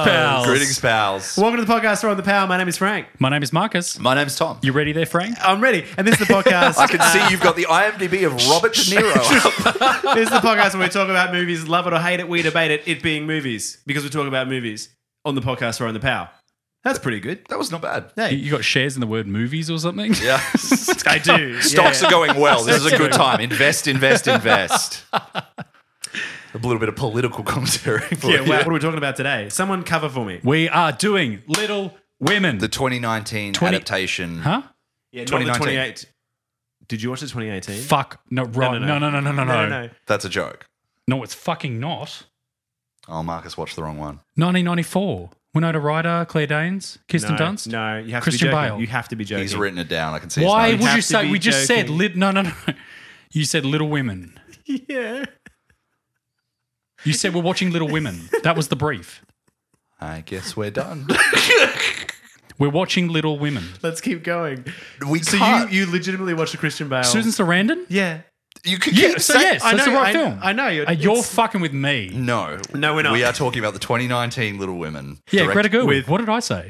pals. Greetings, pals. Welcome to the podcast We're on the Power. My name is Frank. My name is Marcus. My name's Tom. You ready there, Frank? I'm ready. And this is the podcast. I can see you've got the IMDb of Robert De Niro. This is the podcast where we talk about movies, love it or hate it, we debate it, it being movies. Because we talk about movies on the podcast We're on the Power. That's pretty good. That was not bad. Hey, You got shares in the word movies or something? Yeah. I do. Stocks yeah. are going well. This is a good time. Invest, invest, invest. A little bit of political commentary for Yeah, you. wow. What are we talking about today? Someone cover for me. We are doing Little Women. The 2019 adaptation. Huh? Yeah, not the 2019. 28. Did you watch the 2018? Fuck. No, right. No. That's a joke. No, it's fucking not. Oh, Marcus watched the wrong one. 1994. Winona Ryder, Claire Danes, Kirsten Dunst. No, you have Christian to be joking. Bale. You have to be joking. He's written it down. I can see Why his would notes. you have to say? be We just said joking. no. You said Little Women. Yeah. You said we're watching Little Women. That was the brief. I guess we're done. We're watching Little Women. Let's keep going. We So can't. you legitimately watched the Christian Bale? Susan Sarandon? Yeah. You could Yeah, keep so saying- yes, I that's the know, right I- film. I know, You're it's- fucking with me. No. No, we're not. We are talking about the 2019 Little Women. Yeah, direct- Greta Gerwig. with- What did I say?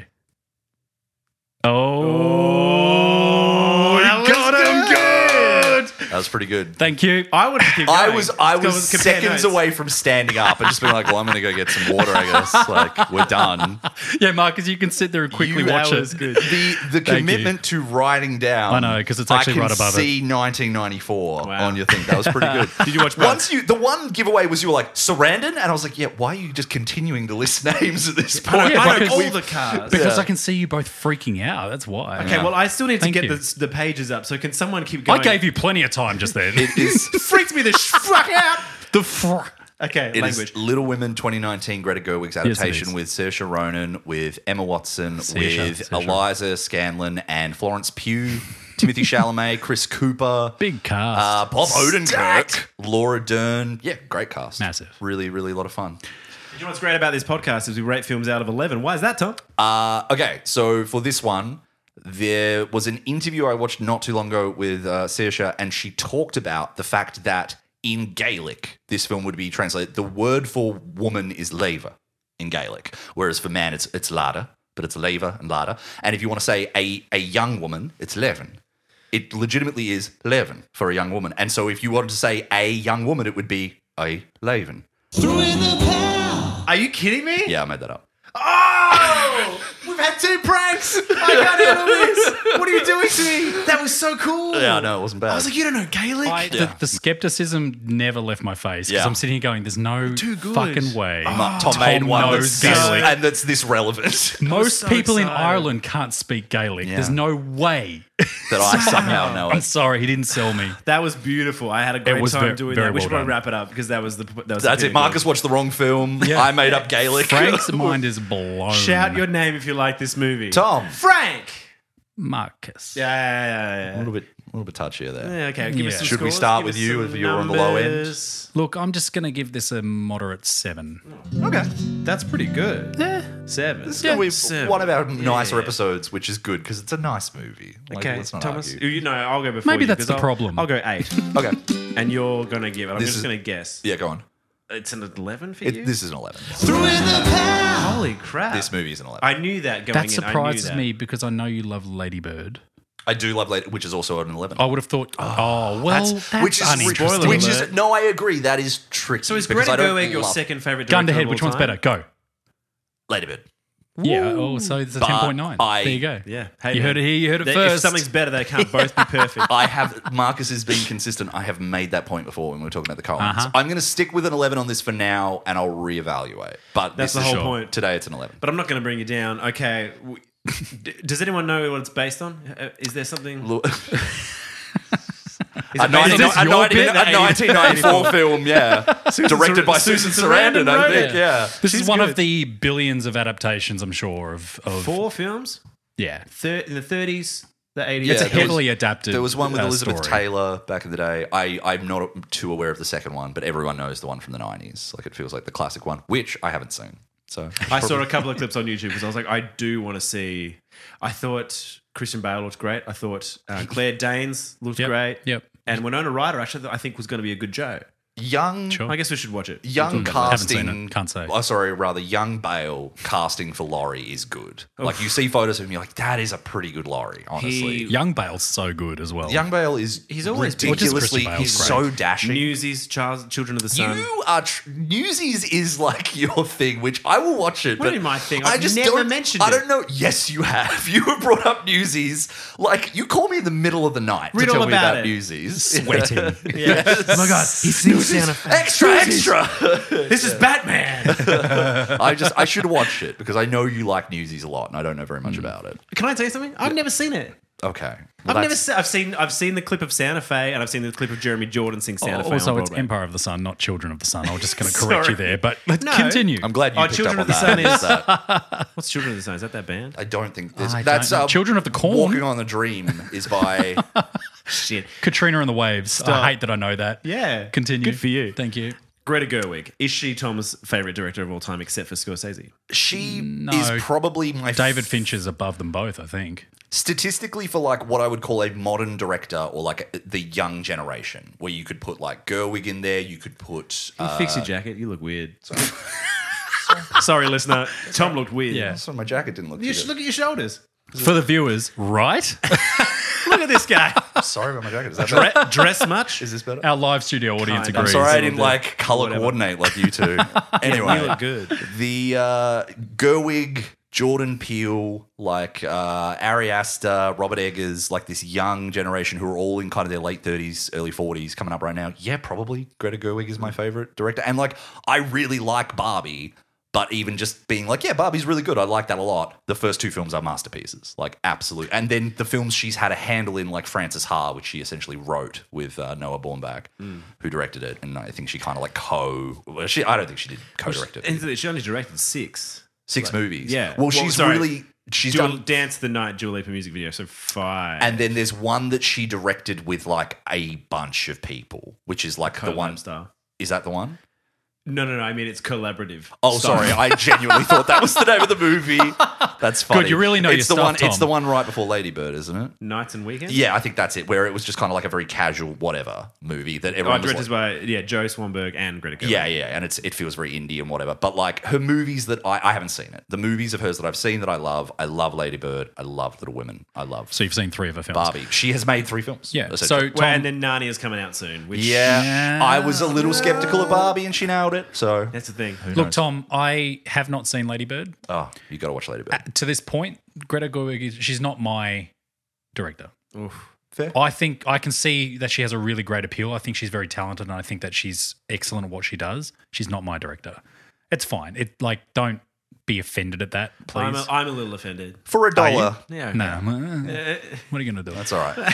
Oh, that was got him good. That was pretty good. Thank you. I would keep going. I was Compare seconds notes. away from standing up and just being like, well, I'm going to go get some water, I guess. Like, we're done. Yeah, Marcus, you can sit there and quickly You- watch that it. was good. The commitment to writing down. I know, 'cause it's actually right above I can see 1994 Wow. on your thing. That was pretty good. Did you watch Once the one giveaway was you were like, Sarandon? And I was like, yeah, why are you just continuing to list names at this point? Yeah, I know because all we've- the cars. Because Yeah. I can see you both freaking out. That's why. Okay, well, I still need to Thank get you. the pages up. So can someone keep going? I gave you plenty of time just then. It is. freaks me the fuck out. the fr- Okay, It language. is Little Women 2019 Greta Gerwig's it adaptation is. with Saoirse Ronan, with Emma Watson, with Saoirse. Eliza Scanlon and Florence Pugh, Timothy Chalamet, Chris Cooper, Big cast. Bob Odenkirk, Laura Dern. Yeah, great cast. Massive. Really, really a lot of fun. You know what's great about this podcast is we rate films out of 11. Why is that, Tom? Okay, so for this one, there was an interview I watched not too long ago with Saoirse, and she talked about the fact that in Gaelic, this film would be translated. The word for woman is leva in Gaelic, whereas for man it's lada, but it's leva and lada. And if you want to say a young woman, it's leven. It legitimately is leven for a young woman. And so if you wanted to say a young woman, it would be a leven. Are you kidding me? Yeah, I made that up. Oh! We've had two pranks. I can't handle this. What are you doing to me? That was so cool. Yeah, no, it wasn't bad. I was like, you don't know Gaelic? The skepticism never left my face because Yeah. I'm sitting here going, "There's no Too good. fucking way." Tom made one knows that's Gaelic. and that's this relevant. Most so people in excited. Ireland can't speak Gaelic. Yeah. There's no way. that I somehow know I'm it. sorry, he didn't sell me. That was beautiful. I had a great was time ver- doing very that. We well should probably done. wrap it up because that was the That's pinnacle. it. Marcus watched the wrong film. Yeah. I made up Gaelic. Frank's mind is blown. Shout your name if you like this movie. Tom. Frank. Marcus. Yeah. A little bit touchier there. Yeah, okay, give us Yeah. some Should we scores, start give with us you some if you're on the low end? numbers. Look, I'm just going to give this a moderate 7. Okay, that's pretty good. Yeah. 7. This is gonna be Seven. one of our nicer Yeah. episodes, which is good because it's a nice movie. Like, Okay, let's not Thomas. argue. You know, I'll go before Maybe you, that's 'cause the I'll- problem. I'll go 8, Okay. and you're gonna give it. I'm This just is- gonna guess. Yeah, go on. It's an 11 for you. This is an 11. Holy crap! This movie is an 11. I knew that going That in. surprises I knew that. me because I know you love Lady Bird. I do love Lady, which is also an 11. I would have thought, well, that's which is uninteresting. which alert. is no, I agree. That is tricky. So is because Greta I don't Gerwig your love second favorite? Gun to director head, of which all one's time? better? Go. Lady Bird. Yeah. Oh, so it's a 10.9. I- There you go. Yeah. Hey, You man. heard it here. You heard it If first. something's better, they can't both be perfect. I have Marcus has been consistent. I have made that point before when we were talking about the Coens. Uh-huh. I'm going to stick with an 11 on this for now, and I'll reevaluate. But That's this the is whole point. Today it's an 11. But I'm not going to bring you down. Okay. Does anyone know what it's based on? Is there something? Look- Is A it based on- 1994 film, yeah. Directed by Susan Sarandon, I think, yeah. This She's is one good. of the billions of adaptations, I'm sure, of 4 films? yeah. In the 30s, the 80s. It's a there was- heavily adapted. There was one with Elizabeth story. Taylor back in the day. I'm not too aware of the second one, but everyone knows the one from the 90s. Like, it feels like the classic one, which I haven't seen. So I saw a couple of clips on YouTube because I was like, I do want to see. I thought Christian Bale looked great. I thought Claire Danes looked Yep, great. yep. And Winona Ryder, actually, I think was going to be a good Joe. young Sure. I guess we should watch it. young Haven't seen casting. it, can't say. Oh, sorry, rather young Bale casting for Laurie is good. Like you see photos of him, you're like, that is a pretty good Laurie. Honestly, Young Bale's so good as well. young Bale is He's always been- ridiculously. Christian He's Bale's so dashing. Newsies, Children of the Sun. You are Newsies is like your thing, which I will watch it. What but do you mean my thing? I I've just never don't, mentioned I it. don't know. Yes, you have. You have brought up Newsies. Like you call me in the middle of the night Read to all tell me about about it. Newsies. Sweating. Yeah. Oh my god, he sings Santa Fe. Extra. This is Batman. I should watch it because I know you like Newsies a lot, and I don't know very much about it. Can I tell you something? I've never seen it. Okay, well, I've seen the clip of Santa Fe, and I've seen the clip of Jeremy Jordan sing Santa Fe. Also, on it's Broadway. Empire of the Sun, not Children of the Sun. I was just going to correct Sorry. you there, but let's No. continue. I'm glad you picked Children up of on the that. Sun is- That- What's Children of the Sun? Is that band? I don't think this. I That's don't know. Children of the Corn. Walking on the Dream is by. Shit. Katrina and the Waves. I hate that I know that. Yeah. Continue. Good for you. Thank you. Greta Gerwig. Is she Tom's favorite director of all time, except for Scorsese? She No. is probably my David Fincher's above them both, I think. statistically for like what I would call a modern director or like the young generation, where you could put like Gerwig in there, you could put. Fix your jacket. You look weird. Sorry, listener. Tom looked weird. Yeah. So my jacket didn't look. You too should good. look at your shoulders. For the viewers, right? Look at this guy. Sorry about my jacket. Is that better? Dress much? Is this better? Our live studio audience Kinda. I'm agrees. sorry I Little didn't bit. like color Whatever. coordinate like you two. Anyway, You look good. the Gerwig, Jordan Peele, like Ari Aster, Robert Eggers, like this young generation who are all in kind of their late 30s, early 40s coming up right now. Yeah, probably Greta Gerwig is my favorite director. And like, I really like Barbie, but even just being like, yeah, Barbie's really good. I like that a lot. The first two films are masterpieces, like absolute. And then the films she's had a handle in, like Frances Ha, which she essentially wrote with Noah Baumbach, who directed it. And I think she kind of like I don't think she did co-direct it. And she only directed 6. Six movies. yeah. Well, Well, she's sorry. really she's done. Dance the Night, Dua Lipa music video. So 5. And then there's one that she directed with like a bunch of people, which is like the one. style. Is that the one? No. I mean, it's collaborative. Oh, style. sorry. I genuinely thought that was the name of the movie. That's funny. you really know it's your the one. stuff, It's Tom. the one right before Lady Bird, isn't it? Nights and Weekends? Yeah, I think that's it. Where it was just kind of like a very casual whatever movie that everyone was directed like, by Joe Swanberg and Greta Gerwig. yeah, and it feels very indie and whatever. But like her movies that I haven't seen it. The movies of hers that I've seen that I love Lady Bird. I love Little Women. I love So you've seen 3 of her films. Barbie. She has made 3 films. Yeah. So essentially. Tom, And then Narnia's coming out soon. Which Yeah, I was a little skeptical of Barbie, and she nailed it. So, That's the thing. look, Tom, I have not seen Lady Bird. oh, you got to watch Lady Bird. To this point, Greta Gerwig, she's not my director. Oof. Fair. I think I can see that she has a really great appeal. I think she's very talented, and I think that she's excellent at what she does. She's not my director. It's fine. Don't be offended at that, please. I'm a little offended. For $1. Yeah. No. What are you going to do? That's all right.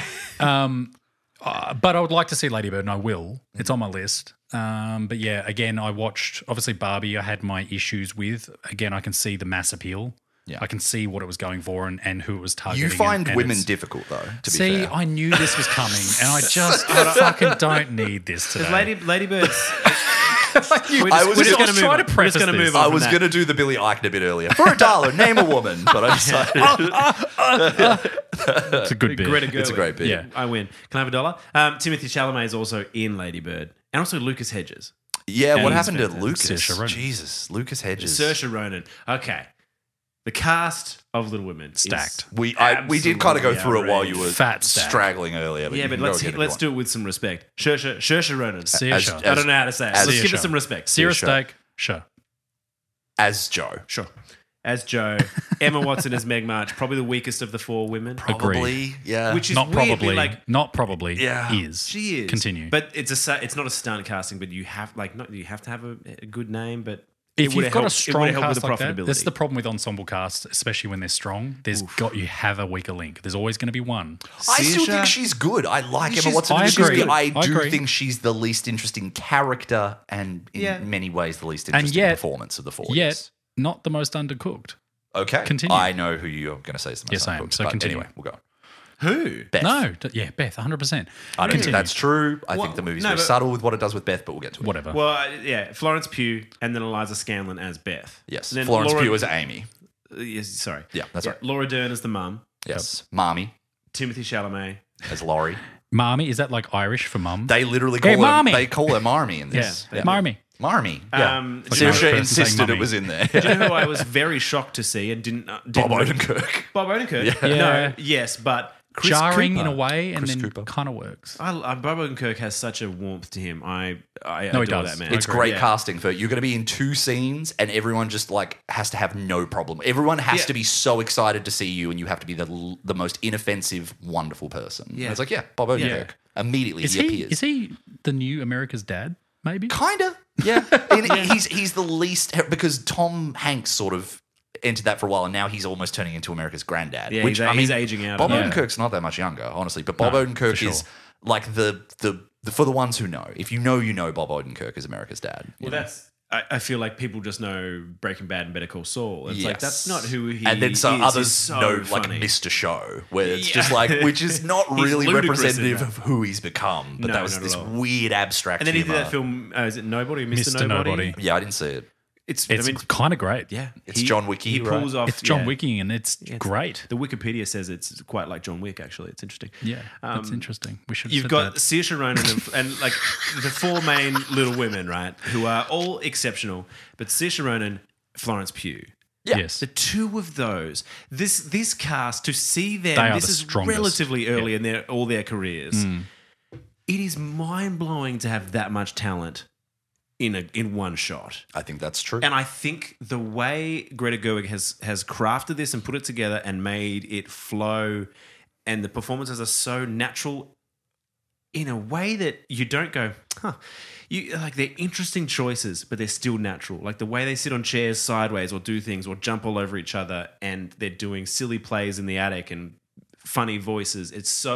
But I would like to see Lady Bird, and I will. It's on my list. But yeah, again, I watched, obviously, Barbie I had my issues with. Again, I can see the mass appeal. Yeah. I can see what it was going for and who it was targeting. You find and women it's- difficult, though, to be See, fair. I knew this was coming, and I just fucking don't need this today. Lady Bird's. I was just gonna try to preface going to this. move on. I was going to do the Billy Eichner bit earlier. For $1, name a woman. But I decided It's a good bit. Greta Gerwig. it's a great bit. Yeah. I win. Can I have $1? Timothy Chalamet is also in Lady Bird, and also Lucas Hedges. Yeah, what he's happened to fantastic. Lucas? Saoirse Ronan. Jesus, Lucas Hedges. Saoirse Ronan. Okay, the cast of Little Women Stacked. Is We did kind of go absolutely through it while you were Fat stack. straggling earlier. Yeah, you but can go let's again if let's you do want. it with some respect. Saoirse Ronan. Saoirse. I don't know how to say it. as Let's give Saoirse. it some respect. Sarah Sure. Steak, sure. As Joe. Sure. As Joe, Emma Watson as Meg March, probably the weakest of the 4 women. Probably, yeah. Which is Not weird, probably. like Not probably. Yeah. Is. she is. Continue. But it's not a stunt casting, but you have you have to have a good name, but if it would you've have got a helped- it strong would have helped cast with the like that, profitability. that's the problem with ensemble casts, especially when they're strong. You have a weaker link. There's always going to be one. I still Saoirse- think she's good. I like She's- Emma Watson. I She's agree. good. I I do agree. think she's the least interesting character and in Yeah. many ways the least And interesting yet- performance of the 40s. Yet, not the most undercooked. Okay. Continue. I know who you're going to say is the most Yes, I am. uncooked, So but continue. Anyway, we'll go. Who? Beth. No. Beth, 100%. I don't think Continue. that's true. I Well, think the movie's no, very but- subtle with what it does with Beth, but we'll get to it. Whatever. Well, Florence Pugh and then Eliza Scanlon as Beth. Yes. And then Florence Laura- Pugh as Amy. Yes, sorry. Yeah, that's right. Laura Dern as the mum. Yes. Marmy Timothy Chalamet. as Laurie. Marmy, is that like Irish for mum? They literally Hey, call her. Marmy. They call her Marmy in this. Yeah. Marmy. Marmy. Yeah. Do you Saoirse know- person insisted saying it mummy. was in there. Do you know who I was very shocked to see and didn't Bob Odenkirk. Bob Odenkirk. Yeah. No, yes, but Chris Jarring Cooper. in a way, and Chris then Cooper. kind of works. Bob Odenkirk has such a warmth to him. I No, he adore does. that man. It's agree. great Yeah. casting for you're going to be in 2 scenes and everyone just like has to have no problem. Everyone has Yeah. to be so excited to see you and you have to be the most inoffensive, wonderful person. Yeah. And it's like, yeah, Bob Odenkirk. Yeah. Immediately Is he he appears. is he the new America's dad? Maybe. Kinda, yeah. And he's the least because Tom Hanks sort of entered that for a while, and now he's almost turning into America's granddad. Yeah, which he's aging out. Bob Yeah. Odenkirk's not that much younger, honestly. But Bob No, Odenkirk for sure. is like the for the ones who know. If you know, Bob Odenkirk is America's dad. Well, that's. I feel like people just know Breaking Bad and Better Call Saul. It's like that's not who he is. And then some He's others so know like funny. Mr. Show, where it's Yeah. just like, which is not He's really ludicrous in representative that. of who he's become. But No, that was not at this all. weird abstract. And then he did humor. that film. Is it Nobody? Mr. Nobody. Yeah, I didn't see it. It's It's kind of great. yeah. It's John Wicky, He right? pulls off. It's John yeah. Wicky, and it's It's- great. The Wikipedia says it's quite like John Wick. Actually, it's interesting. Yeah, that's interesting. We should. You've got Saoirse Ronan and like the 4 main Little Women, right? Who are all exceptional, but Saoirse Ronan, Florence Pugh. Yeah. Yes. The 2 of those, this cast, to see them, They are this the is strongest. relatively early in all their careers. It is mind blowing to have that much talent in one shot. I think that's true. And I think the way Greta Gerwig has crafted this and put it together and made it flow, and the performances are so natural in a way that you don't go, huh. You like they're interesting choices, but they're still natural. Like the way they sit on chairs sideways or do things or jump all over each other, and they're doing silly plays in the attic and funny voices.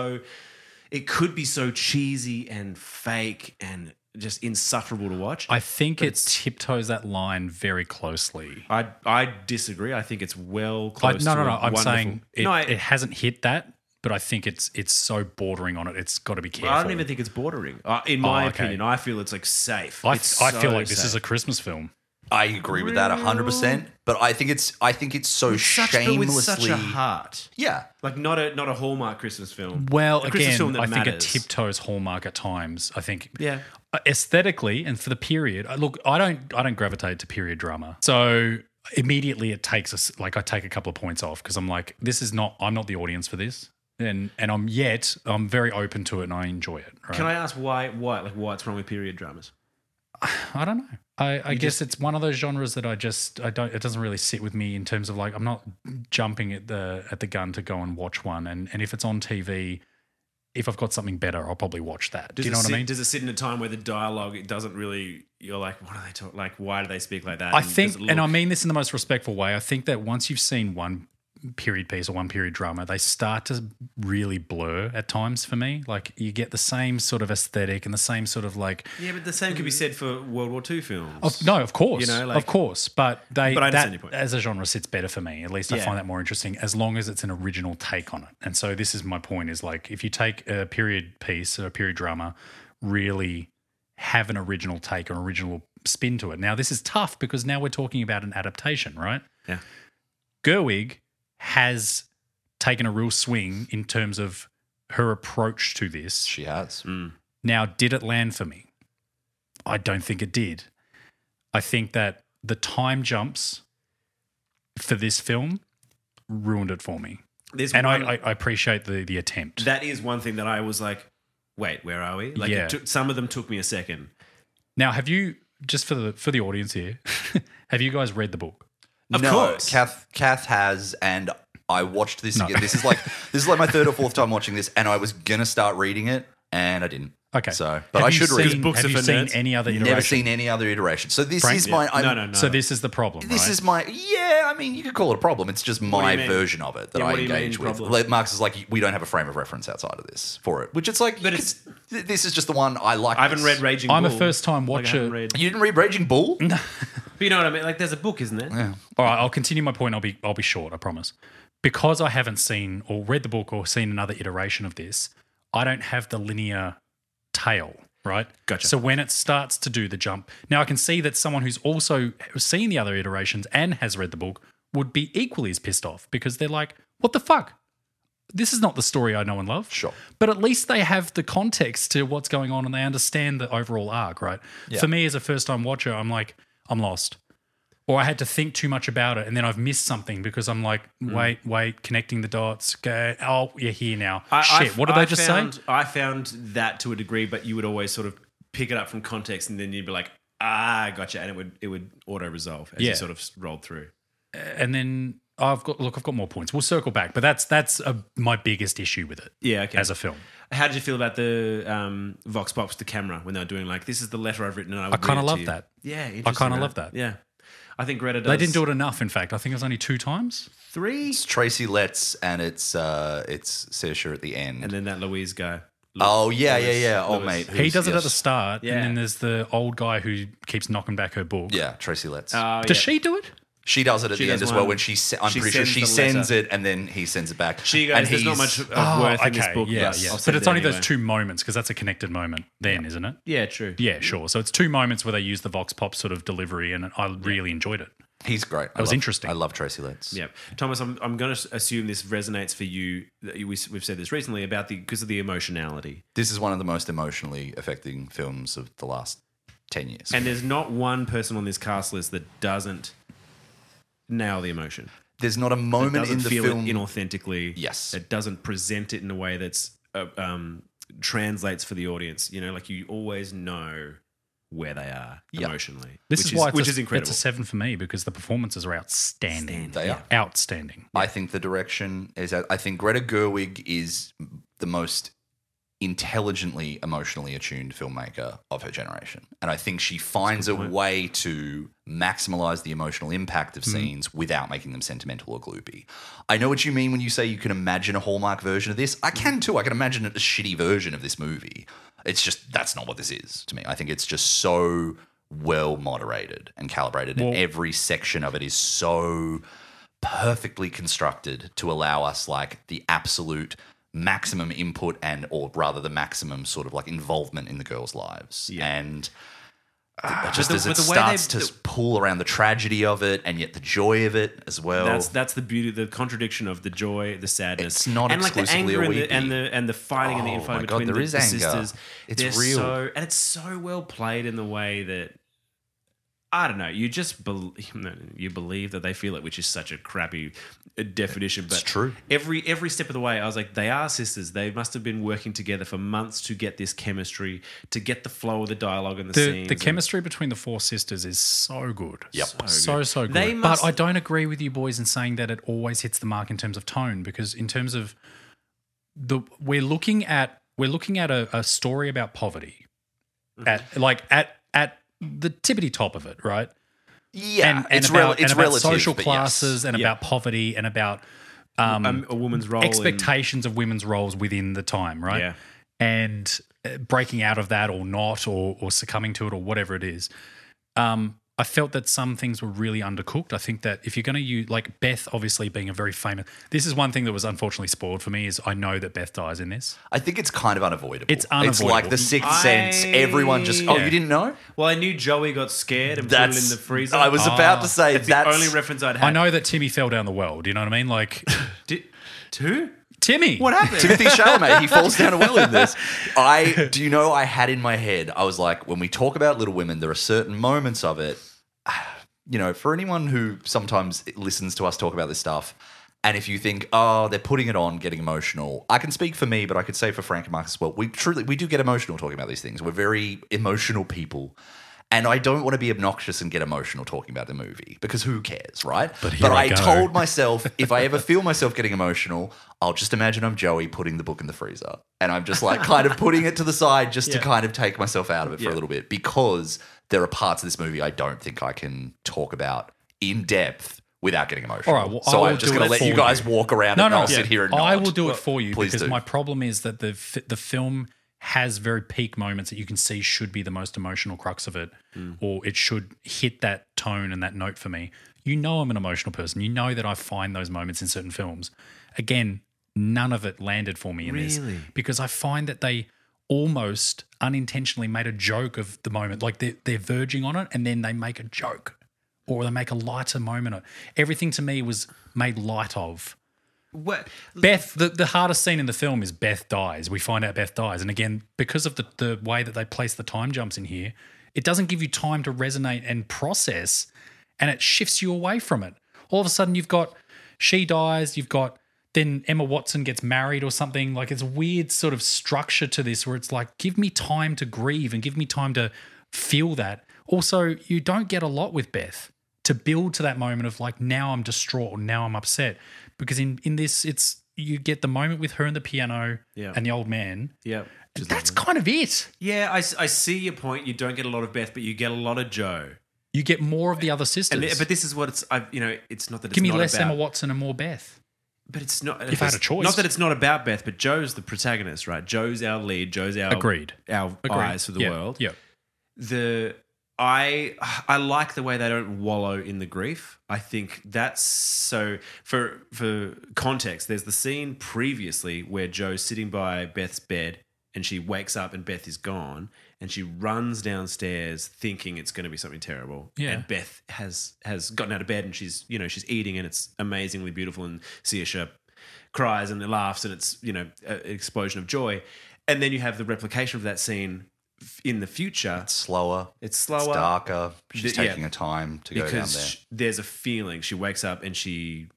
It could be so cheesy and fake and just insufferable to watch. I think it tiptoes that line very closely. I disagree. I think it's well close. No. to a I'm wonderful- saying it, No, it hasn't hit that, but I think it's so bordering on it. It's got to be careful. I don't even think it's bordering. In my okay. opinion, I feel it's like safe. I It's feel so like this is safe. a Christmas film. I agree with that 100%. But I think it's so But shamelessly. with such a heart. Yeah. Like not a Hallmark Christmas film. Well, A Christmas again, film that I think it matters. tiptoes Hallmark at times. I think, Yeah. aesthetically and for the period. Look, I don't gravitate to period drama, so immediately it takes us. Like I take a couple of points off because I'm like, I'm not the audience for this, and I'm very open to it and I enjoy it. Right? Can I ask why it's wrong with period dramas? I don't know. I guess it's one of those genres that I don't. It doesn't really sit with me in terms of like I'm not jumping at the gun to go and watch one. And if it's on TV, if I've got something better, I'll probably watch that. Do you know what I mean? Does it sit in a time where the dialogue it doesn't really? You're like, what are they talking? Like, why do they speak like that? I And think, does it and I look- mean this in the most respectful way. I think that once you've seen one period piece or one period drama, they start to really blur at times for me. Like you get the same sort of aesthetic and the same sort of like. Yeah, but the same could be said for World War II films. No, of course, You know, like- of course, but But I understand that your point. as a genre sits better for me. At least I Yeah. find that more interesting as long as it's an original take on it. And so this is my point: is like if you take a period piece or a period drama, really have an original take or an original spin to it. Now this is tough because now we're talking about an adaptation, right? Yeah. Gerwig has taken a real swing in terms of her approach to this. She has. Now, did it land for me? I don't think it did. I think that the time jumps for this film ruined it for me. There's And one- I appreciate the attempt. that is one thing that I was like, wait, where are we? Like, Yeah. some of them took me a second. Now, have you, just for the audience here, have you guys read the book? Of no, course. Kath has, and I watched this again. This is like my 3rd or 4th time watching this, and I was gonna start reading it, and I didn't. Okay. So, but Have I you should read. seen- Books Have are you for seen nerds. any other iteration? Never seen any other iteration. So this Frank? is my. No. So this is the problem, This right? is my. Yeah, I mean, you could call it a problem. It's just my mean? version of it that Yeah, I what do you mean, engage with. problem? Like, Marx is like, we don't have a frame of reference outside of this for it, which it's like, But this is just the one I like. I haven't this. read Raging I'm a Bull. first-time Like, I watcher. haven't read- You didn't read Raging Bull? But you know what I mean? Like, there's a book, isn't there? Yeah. All right, I'll continue my point. I'll be short, I promise. Because I haven't seen or read the book or seen another iteration of this, I don't have the linear tale, right? Gotcha. So when it starts to do the jump, now I can see that someone who's also seen the other iterations and has read the book would be equally as pissed off because they're like, what the fuck? this is not the story I know and love. Sure. But at least they have the context to what's going on and they understand the overall arc, right? Yeah. For me as a first-time watcher, I'm like, I'm lost. Or I had to think too much about it and then I've missed something because I'm like, wait, connecting the dots. Go, oh, you're here now. Shit, what did they just say? I found that to a degree, but you would always sort of pick it up from context and then you'd be like, gotcha. And it would auto-resolve as you sort of rolled through. And then I've got more points. We'll circle back, but that's my biggest issue with it. Yeah, okay. As a film. How did you feel about the Vox Pops, the camera, when they were doing like, this is the letter I've written and I would kind of read it to love you. that. Yeah, I interesting. kind of right? love that. Yeah. I think Greta does. They didn't do it enough, in fact. I think it was only 2 times. 3. It's Tracy Letts and it's Saoirse at the end. And then that Louise guy. Oh, yeah. Oh, Lewis. mate. He does it yes. at the start, Yeah. and then there's the old guy who keeps knocking back her book. Yeah, Tracy Letts. Does she do it? She does it at She the end does as well one. when I'm She pretty sure sends she the sends letter. it and then he sends it back. She goes, and there's not he's- much of worth in this book. yeah, but yeah. I'll But send it's it only anyway. those 2 moments because that's a connected moment then, isn't it? Yeah, true. Yeah, sure. So it's 2 moments where they use the Vox Pop sort of delivery, and I really enjoyed it. He's great. was interesting. I love Tracy Letts. Yeah, Thomas, I'm going to assume this resonates for you. We've said this recently about because of the emotionality, This is one of the most emotionally affecting films of the last 10 years. and there's not one person on this cast list that doesn't nail the emotion. There's not a It moment doesn't in the feel film. it inauthentically. Yes. It doesn't present it in a way that's translates for the audience. You know, like you always know where they are Yeah. emotionally. This which is why which is incredible. It's a 7 for me because the performances are outstanding. They are. Outstanding. I think the direction is. I think Greta Gerwig is the most intelligently emotionally attuned filmmaker of her generation, and I think she finds a way to maximize the emotional impact of scenes without making them sentimental or gloopy. I know what you mean when you say you can imagine a Hallmark version of this. I can too. I can imagine a shitty version of this movie. It's just that's not what this is to me. I think it's just so well moderated and calibrated, and every section of it is so perfectly constructed to allow us like the absolute maximum input and or rather the maximum sort of like involvement in the girls' lives. And just as it but the way starts they- to pull around the tragedy of it and yet the joy of it as well. That's the beauty, the contradiction of the joy, the sadness. It's not and like the exclusively anger a and weepy. and the fighting and the Oh infighting my God, between there the, is the anger. sisters. It's They're real. and it's so well played in the way that I don't know. You just you believe that they feel it, which is such a crappy definition. But It's true. Every step of the way, I was like, they are sisters. They must have been working together for months to get this chemistry, to get the flow of the dialogue and the scenes. The chemistry between the 4 sisters is so good. Yep. So good. They must- But I don't agree with you boys in saying that it always hits the mark in terms of tone, because in terms of we're looking at a story about poverty at the tippity top of it, right? yeah, And it's about relative, social but classes yes. and about poverty and about a woman's role. expectations of women's roles within the time, right? Yeah. And breaking out of that or not, or succumbing to it or whatever it is. I felt that some things were really undercooked. I think that if you're going to use, like Beth obviously being a very famous, this is one thing that was unfortunately spoiled for me is I know that Beth dies in this. I think it's kind of unavoidable. It's It's like unavoidable. the Sixth Sense. Everyone just Yeah. you didn't know? Well, I knew Joey got scared and put it in the freezer. I was about to say It's that's the only reference I'd had. I know that Timmy fell down the well. Do you know what I mean? Like Who? Timmy. What happened? Timothy Chalamet, he falls down a well in this. I had in my head, I was like, when we talk about Little Women, there are certain moments of it, for anyone who sometimes listens to us talk about this stuff, and if you think, oh, they're putting it on, getting emotional, I can speak for me, but I could say for Frank and Marcus as well, we do get emotional talking about these things. We're very emotional people. And I don't want to be obnoxious and get emotional talking about the movie because who cares, right? But here I I go. told myself if I ever feel myself getting emotional, I'll just imagine I'm Joey putting the book in the freezer. And I'm just like kind of putting it to the side just to kind of take myself out of it for a little bit because there are parts of this movie I don't think I can talk about in depth without getting emotional. All right, well, so I will I'm just do going it to let for you guys you. walk around and I'll sit here and I nod. will do it for you Please because do. my problem is that the film has very peak moments that you can see should be the most emotional crux of it, or it should hit that tone and that note for me. You know I'm an emotional person. You know that I find those moments in certain films. Again, none of it landed for me in this because I find that they almost unintentionally made a joke of the moment. Like they're verging on it and then they make a joke or they make a lighter moment of it. Everything to me was made light of. what? Beth, the hardest scene in the film is Beth dies. We find out Beth dies. And again, because of the way that they place the time jumps in here, it doesn't give you time to resonate and process, and it shifts you away from it. All of a sudden, you've got she dies, you've got then Emma Watson gets married or something. Like, it's a weird sort of structure to this where it's like, give me time to grieve and give me time to feel that. Also, you don't get a lot with Beth to build to that moment of like, now I'm distraught or now I'm upset. Because in this, it's you get the moment with her and the piano and the old man. Yeah. And that's kind of it. Yeah, I see your point. You don't get a lot of Beth, but you get a lot of Joe. You get more of the other sisters. But this is what it's, it's not that it's give me not less about, Emma Watson and more Beth. But it's not. If I had a choice. Not that it's not about Beth, but Joe's the protagonist, right? Joe's our lead. Joe's our Agreed. Eyes for the world. Yeah. I like the way they don't wallow in the grief. I think that's so. For context, there's the scene previously where Joe's sitting by Beth's bed and she wakes up and Beth is gone and she runs downstairs thinking it's going to be something terrible. Yeah. And Beth has gotten out of bed and she's eating and it's amazingly beautiful and Saoirse cries and laughs and it's an explosion of joy. And then you have the replication of that scene in the future. It's slower. It's darker. She's taking her time to go down there. Because there's a feeling. She wakes up and she,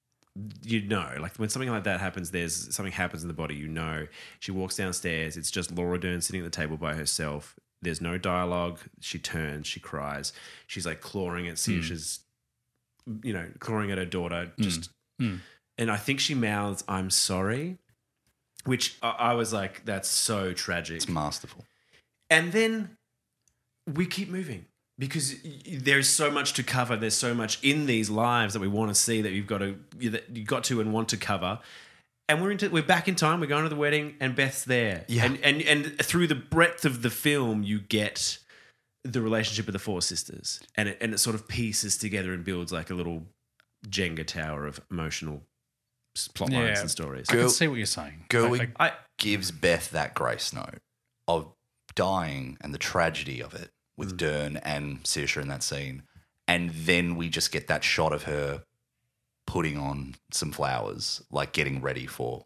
like when something like that happens, something happens in the body, She walks downstairs. It's just Laura Dern sitting at the table by herself. There's no dialogue. She turns. She cries. She's like clawing at Saoirse's, clawing at her daughter. And I think she mouths, "I'm sorry," which I was like, that's so tragic. It's masterful. And then we keep moving because there's so much to cover. There's so much in these lives that we want to see that you've got to and want to cover. And we're back in time. We're going to the wedding, and Beth's there. Yeah. And through the breadth of the film, you get the relationship of the four sisters, and it sort of pieces together and builds like a little Jenga tower of emotional plot lines and stories. I can see what you're saying. Gerwig gives Beth that grace note of dying and the tragedy of it with Dern and Saoirse in that scene, and then we just get that shot of her putting on some flowers, like getting ready for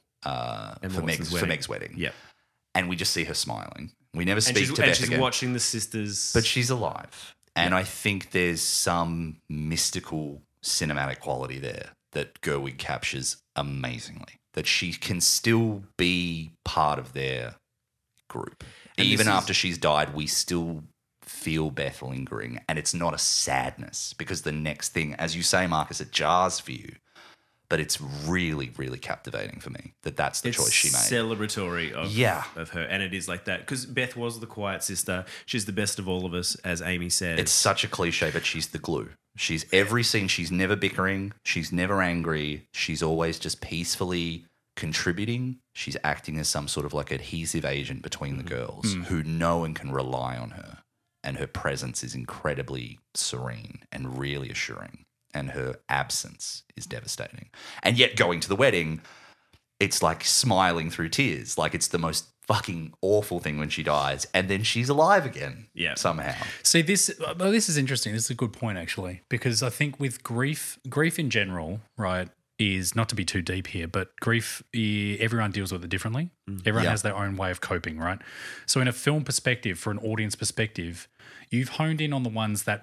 Meg's wedding. Yeah, and we just see her smiling. We never speak to Beth she's again. Watching the sisters, but she's alive, and I think there's some mystical cinematic quality there that Gerwig captures amazingly. That she can still be part of their group. Even after she's died, we still feel Beth lingering, and it's not a sadness because the next thing, as you say, Marcus, it jars for you, but it's really, really captivating for me that's the choice she made. Celebratory of her, and it is like that because Beth was the quiet sister. She's the best of all of us, as Amy said. It's such a cliche, but she's the glue. She's every scene. She's never bickering. She's never angry. She's always just peacefully contributing. She's acting as some sort of like adhesive agent between the girls who know and can rely on her. And her presence is incredibly serene and really assuring. And her absence is devastating. And yet going to the wedding, it's like smiling through tears. Like it's the most fucking awful thing when she dies. And then she's alive again somehow. See, this is interesting. This is a good point, actually, because I think with grief in general, right, is not to be too deep here, but grief, everyone deals with it differently. Everyone has their own way of coping, right? So in a film perspective, for an audience perspective, you've honed in on the ones that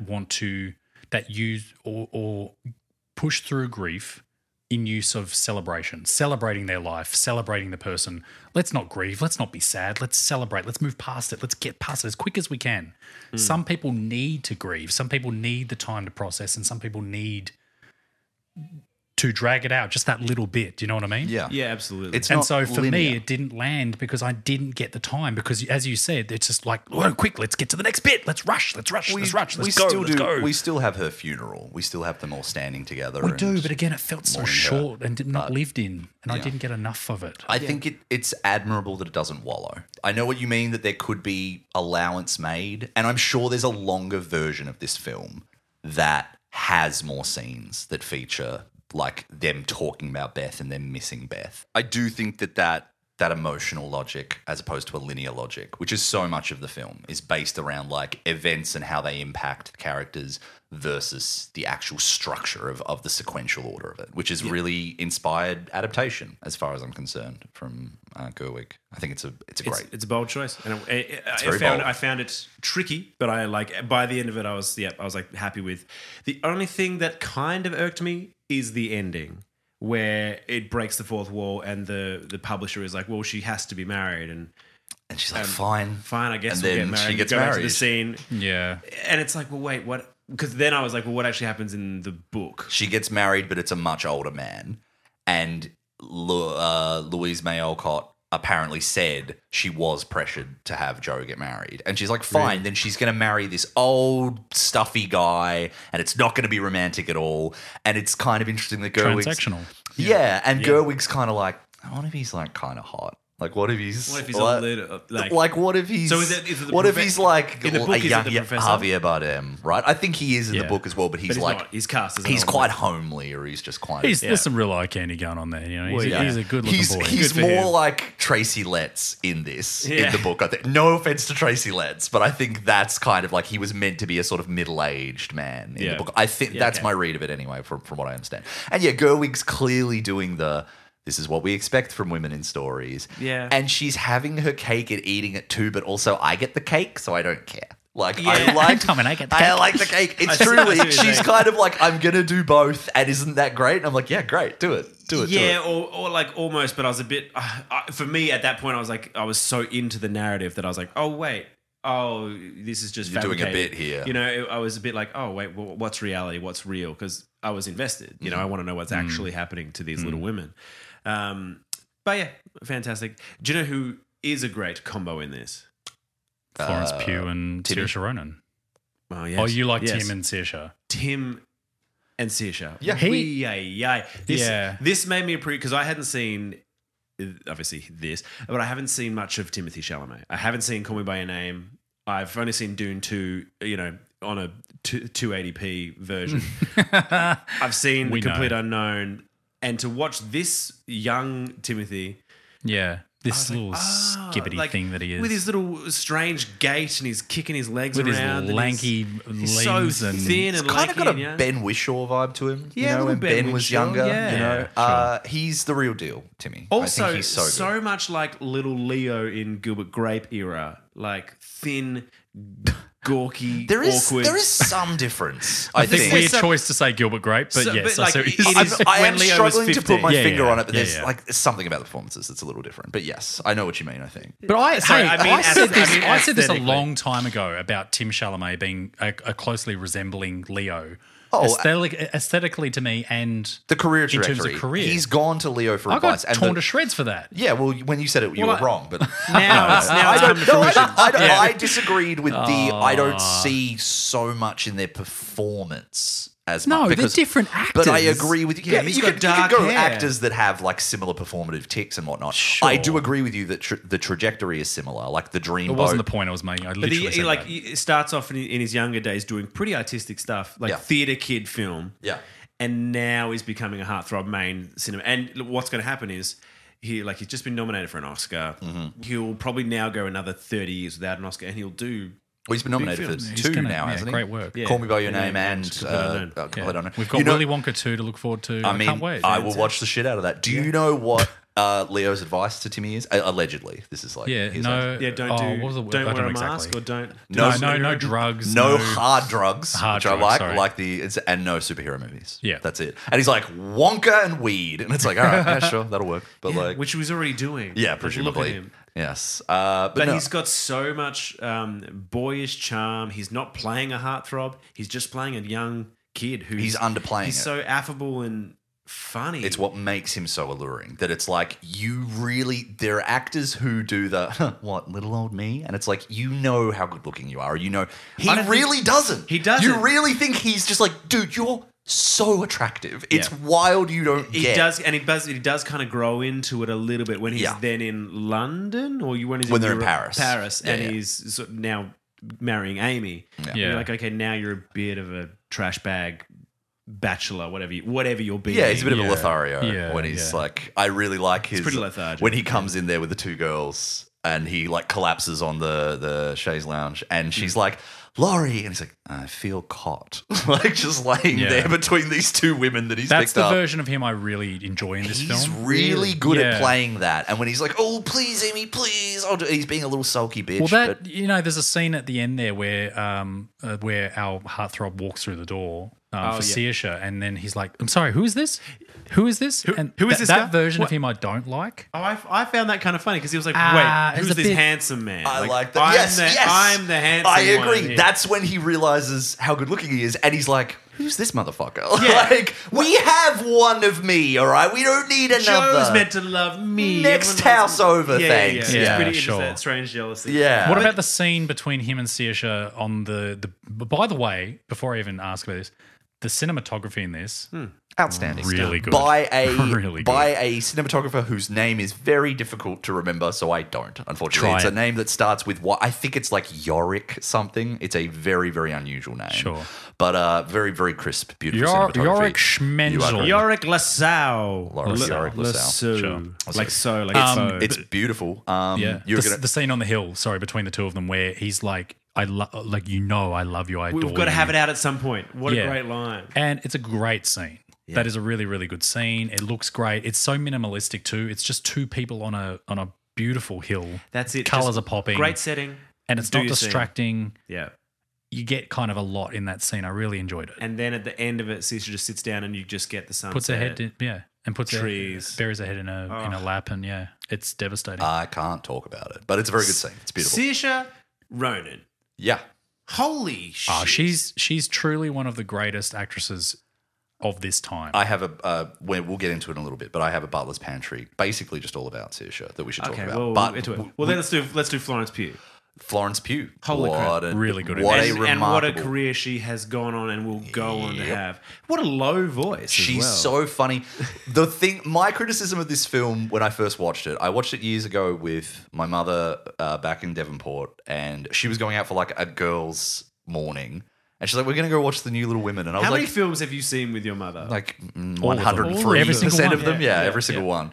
use or push through grief in use of celebration, celebrating their life, celebrating the person. Let's not grieve. Let's not be sad. Let's celebrate. Let's move past it. Let's get past it as quick as we can. Some people need to grieve. Some people need the time to process, and some people need to drag it out just that little bit. Do you know what I mean? Yeah. Yeah, absolutely. And so for me, it didn't land because I didn't get the time because, as you said, it's just like, oh, quick, let's get to the next bit. Let's rush. Let's go. Let's go. We still have her funeral. We still have them all standing together. We do, but again, it felt so short and not lived in, and I didn't get enough of it. I think it's admirable that it doesn't wallow. I know what you mean, that there could be allowance made, and I'm sure there's a longer version of this film that has more scenes that feature like them talking about Beth and them missing Beth. I do think that that emotional logic as opposed to a linear logic, which is so much of the film is based around like events and how they impact the characters versus the actual structure of the sequential order of it, which is really inspired adaptation as far as I'm concerned from Gerwig. I think it's a great. It's a bold choice, and very bold. I found it tricky, but I like by the end of it, I was like happy with. The only thing that kind of irked me is the ending, where it breaks the fourth wall, and the publisher is like, "Well, she has to be married," and she's like, "Fine, I guess and we'll then get married." she gets Go back to married. the scene, Yeah. and it's like, well, wait, what? Because then I was like, well, what actually happens in the book? She gets married, but it's a much older man, and Louise May Alcott apparently said she was pressured to have Joe get married. And she's like, fine, then she's going to marry this old, stuffy guy, and it's not going to be romantic at all. And it's kind of interesting that Gerwig's... Transactional. Yeah, and Gerwig's kind of like, what if he's like kind of hot? Like, what if he's... What if he's like, a little, like, what if he's... So is it the what if profe- he's like in the book, a is it young the professor? Javier Bardem, right? I think he is in the Yeah. book as well, but he's But he's like... not. He's cast as an He's old quite man. homely, or he's just quite... There's some real eye candy going on there. You know, he's, Well, he's a good looking boy. He's Good for more him. like Tracy Letts in this, in Yeah. the book. I think. No offense to Tracy Letts, but I think that's kind of like he was meant to be a sort of middle-aged man in the Yeah. book. I think that's okay. my read of it anyway, from what I understand. And yeah, Gerwig's clearly doing this is what we expect from women in stories. Yeah. And she's having her cake and eating it too, but also I get the cake, so I don't care. Like, Yeah. I like... Tom and I get the I cake. like the cake. It's I see truly... what you're She's saying. kind of like, I'm going to do both, and isn't that great? And I'm like, yeah, great. Do it. Do it. do Yeah, it. or like almost, but I was a bit. For me, at that point, I was like, I was so into the narrative that I was like, oh wait, oh this is just You're doing a fabricated. bit here. You know, I was a bit like, oh wait, well, what's reality? What's real? Because I was invested. You know, I want to know what's actually happening to these little women. But yeah, fantastic. Do you know who is a great combo in this? Florence Pugh and Timmy. Saoirse Ronan. Oh, yes. Oh, you like Yes. Tim and Saoirse? Tim and Saoirse. Yeah. This made me appreciate because I hadn't seen obviously this, but I haven't seen much of Timothy Chalamet. I haven't seen Call Me by Your Name. I've only seen Dune 2, you know, on a 280p version. I've seen We The Complete know. Unknown, and to watch this young Timothy. Yeah. This I was little like, skibbity like, thing that he is. with his little strange gait and he's kicking his legs with his around, and lanky he's so limbs and thin and Kind of got lanky, a yeah. Ben Whishaw vibe to him. Yeah, you a know, little when Ben Ben was Whishaw, younger. yeah. You know, Yeah, he's the real deal, Timmy. Also, I think he's so good. much like little Leo in Gilbert Grape era, like thin, gawky, There is awkward. some difference. I think weird So- choice to say Gilbert Grape, but So- yes, but like, I see what it you're is- saying. I when am Leo was struggling to put my 15. finger Yeah, on it, but yeah, there's yeah. like something about the performances that's a little different. But yes, I know what you mean. I think. But I Sorry, I mean, said this, I mean I said this a aesthetically. long time ago about Tim Chalamet being a closely resembling Leo. Oh, aesthetically to me, and The career in terms of trajectory. career. He's gone to Leo for I advice. got and torn the- to shreds for that. Yeah, well, when you said it, you Well, were wrong. But now it's I come don't. to No, fruition. I disagreed with the. I don't see so much in their performance as No, much. they're because- different But I actors. agree with you. Yeah, Yeah, he's you got could dark go hair. actors that have like similar performative tics and whatnot. Sure. I do agree with you that the trajectory is similar. Like the Dreamboat. It wasn't the point I was making. I But literally he said like that. he starts off in his younger days doing pretty artistic stuff, like Yeah. theater kid film. Yeah. And now he's becoming a heartthrob main cinema. And what's going to happen is he's just been nominated for an Oscar. Mm-hmm. He'll probably now go another 30 years without an Oscar, and he'll do. Well, he's been nominated for films. He's 2 gonna- now, yeah, hasn't he? great work. Yeah. Call Me by Your Yeah, Name yeah, and Complete Unknown. Complete Yeah. Unknown. We've got You know- Willy Wonka 2 to look forward to. I I can't wait. I will watch the shit out of that. Do you know what Leo's advice to Timmy is? Allegedly, this is like Yeah, hearsay. no. Yeah, don't oh, do. what was the word? Don't I wear a know mask exactly. or don't. No, No drugs. No hard drugs, Hard which drugs, I sorry. like and no superhero movies. Yeah. that's it. And he's like Wonka and weed, and it's like, all right, yeah, sure, that'll work. But Yeah, like, which he was already doing. yeah, Like, presumably, Look at him. yes. But no. he's got so much boyish charm. He's not playing a heartthrob. He's just playing a young kid who's He's underplaying He's it. so affable and funny. It's what makes him so alluring. That it's like there are actors who do the what little old me, and it's like you know how good looking you are. You know he I don't really think- doesn't. he doesn't. You really think he's just like, dude, you're so attractive. It's Yeah. wild. You don't He get. does, and he does kind of grow into it a little bit when he's Yeah. then in London, or when he's When they're in Europe- Paris. Yeah, and yeah. he's sort of now marrying Amy. Yeah. And you're like, okay, now you're a bit of a trash bag bachelor, whatever you're being. Yeah, he's a bit of a Yeah. Lothario Yeah, when he's yeah. like, I really like his pretty lethargic. when he comes in there with the two girls and he like collapses on the chaise lounge and she's like, Laurie, and he's like, I feel caught, like just laying Yeah. there between these two women that he's That's picked the up. version of him I really enjoy in this He's film. really good at Yeah. playing that, and when he's like, "Oh, please, Amy, please," he's being a little sulky bitch. Well, that but there's a scene at the end there where our heartthrob walks through the door for yeah. Saoirse, and then he's like, "I'm sorry, who is this? Who is this?" And who is this That guy? version What? of him I don't like. Oh, I found that kind of funny because he was like, Ah, wait, it's who's a this bit- handsome man? I like that. I'm Yes, the, yes. I'm the handsome I agree. one here. That's when he realizes how good looking he is, and he's like, "Who's this motherfucker?" Yeah. Like, we have one of me, all right. We don't need another. Joe's meant to love me. Next Everyone house loves me. over, thanks. Yeah, Yeah, it's pretty sure. that strange jealousy. Yeah. What about the scene between him and Saoirse on the? By the way, before I even ask about this, the cinematography in this Outstanding. really good. By a Really good. by a cinematographer whose name is very difficult to remember, so I don't. Unfortunately, Try it's it. a name that starts with what I think it's like Yorick something. It's a very very unusual name. Sure. but very very crisp, beautiful cinematography. Yorick You are Schmenzel. correct. Yorick Lasau. Yorick Lasau. Sure. Like so, like so. It's beautiful. Yeah, You're the, gonna. the scene on the hill. Sorry, between the two of them, where he's like, "I love you. I love you. I adore you." We've got to have it out at some point. What Yeah. a great line. And it's a great scene. That is a really, really good scene. It looks great. It's so minimalistic too. It's just two people on a beautiful hill. That's it. Colors Just are popping. Great setting. And it's Do not your thing. distracting. Yeah. You get kind of a lot in that scene. I really enjoyed it. And then at the end of it, Cesar just sits down and you just get the sunset. Puts her head in, and puts Trees. her, buries her head in a lap, and it's devastating. I can't talk about it, but it's a very good scene. It's beautiful. Saoirse Ronan. Yeah. Holy shit. Oh, she's truly one of the greatest actresses of this time. I have we'll get into it in a little bit, but I have a Butler's Pantry, basically just all about Saoirse that we should talk Okay, about. well, but into it. Well, then let's do Florence Pugh. Florence Pugh, Holy crap. Really good in What this. a And remarkable. what a career she has gone on and will go on to have. What a low voice. She's as well. so funny. My criticism of this film when I first watched it, I watched it years ago with my mother back in Devonport, and she was going out for like a girls' morning, and she's like, "We're going to go watch The New Little Women," and I was How many like, films have you seen with your mother? like All of them. 103% Every single one. of them. Yeah, Yeah, every single one.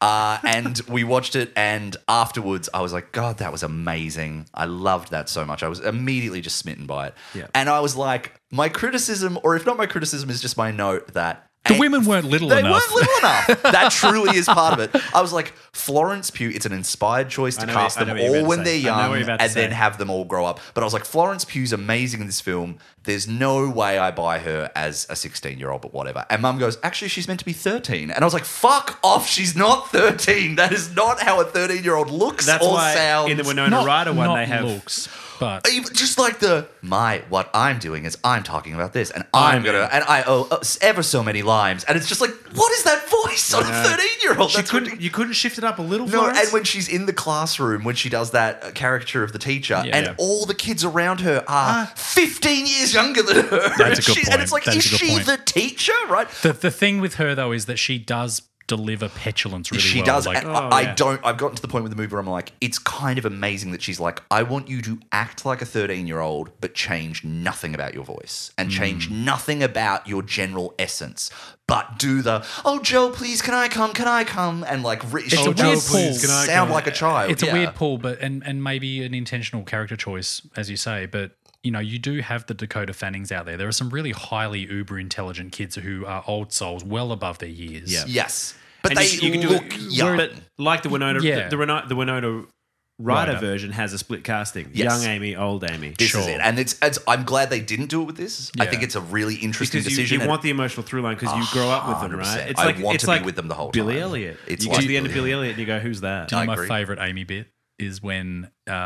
And we watched it, and afterwards I was like, God, that was amazing. I loved that so much. I was immediately just smitten by it. Yeah. And I was like, my criticism, or if not my criticism, is just my note that the women weren't little they enough. weren't little enough. That truly is part of it. I was like, Florence Pugh, it's an inspired choice to I know cast what them you're about all to when say. they're I know young what you're about to and then say. have them all grow up. But I was like, Florence Pugh's amazing in this film. There's no way I buy her as a 16-year-old, but whatever. And mum goes, actually, she's meant to be 13. And I was like, fuck off. She's not 13. That is not how a 13-year-old looks That's or why sounds. in the Winona Ryder one not they have looks, but Even just like what I'm doing is I'm talking about this, and I'm gonna, and I owe ever so many limes, and it's just like, what is that voice on a 13-year-old? you couldn't shift it up a little, No, Florence? and when she's in the classroom, when she does that caricature of the teacher, Yeah. and Yeah. all the kids around her are 15 years younger than her. That's a good And point. it's like, That is is a good she point. the teacher? Right? the thing with her though is that she does deliver petulance really She well. does. Like, and Oh, I've gotten to the point with the movie where I'm like, it's kind of amazing that she's like, I want you to act like a 13-year-old, but change nothing about your voice and change nothing about your general essence. But do oh, Joe, please, can I come? And like, It's a weird does pull. sound like a child. it's a yeah. weird pull, but and maybe an intentional character choice, as you say. But you do have the Dakota Fannings out there. There are some really highly uber intelligent kids who are old souls, well above their years. Yeah. Yes. But And they you can do look it, young. but like the Winona, Yeah. the Winona Ryder Ryder. version has a split casting: Yes. young Amy, old Amy. This is Sure. it. And it's I'm glad they didn't do it with this. I Yeah. think it's a really interesting Because decision. you want the emotional through line because you grow up with them, 100%. right? It's I like want it's to be like with them the whole Billy time. Elliot. It's You like get to the end of Billy Billy Elliot and you go, "Who's that?" You know, I my agree. favorite Amy bit is when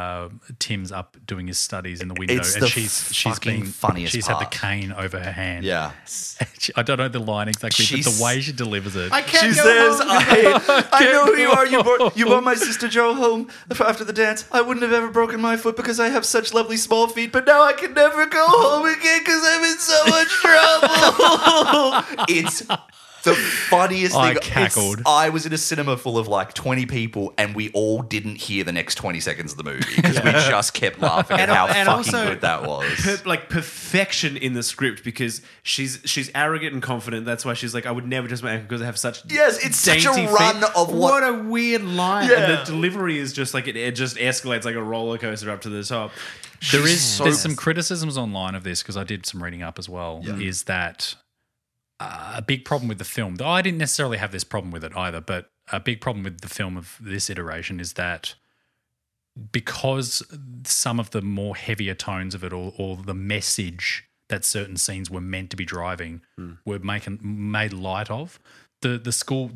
Tim's up doing his studies in the window, It's and the she's fucking been funniest She's part. had the cane over her hand. Yeah. I don't know the line exactly, but She's- the way she delivers it. She says, I know who you are. You brought my sister Joe home after the dance. I wouldn't have ever broken my foot because I have such lovely small feet, but now I can never go home again because I'm in so much trouble. It's The funniest I thing, cackled. I was in a cinema full of like 20 people and we all didn't hear the next 20 seconds of the movie because we just kept laughing at how fucking good that was. Perfection in the script because she's arrogant and confident. That's why she's like, I would never trust my ankle because I have such Yes, it's such a dainty run feet. of what a weird line. Yeah. And the delivery is just like it just escalates like a roller coaster up to the top. There's so- some criticisms online of this because I did some reading up as well. Is that a big problem with the film? Though I didn't necessarily have this problem with it either, but a big problem with the film of this iteration is that because some of the more heavier tones of it or the message that certain scenes were meant to be driving were made light of, the school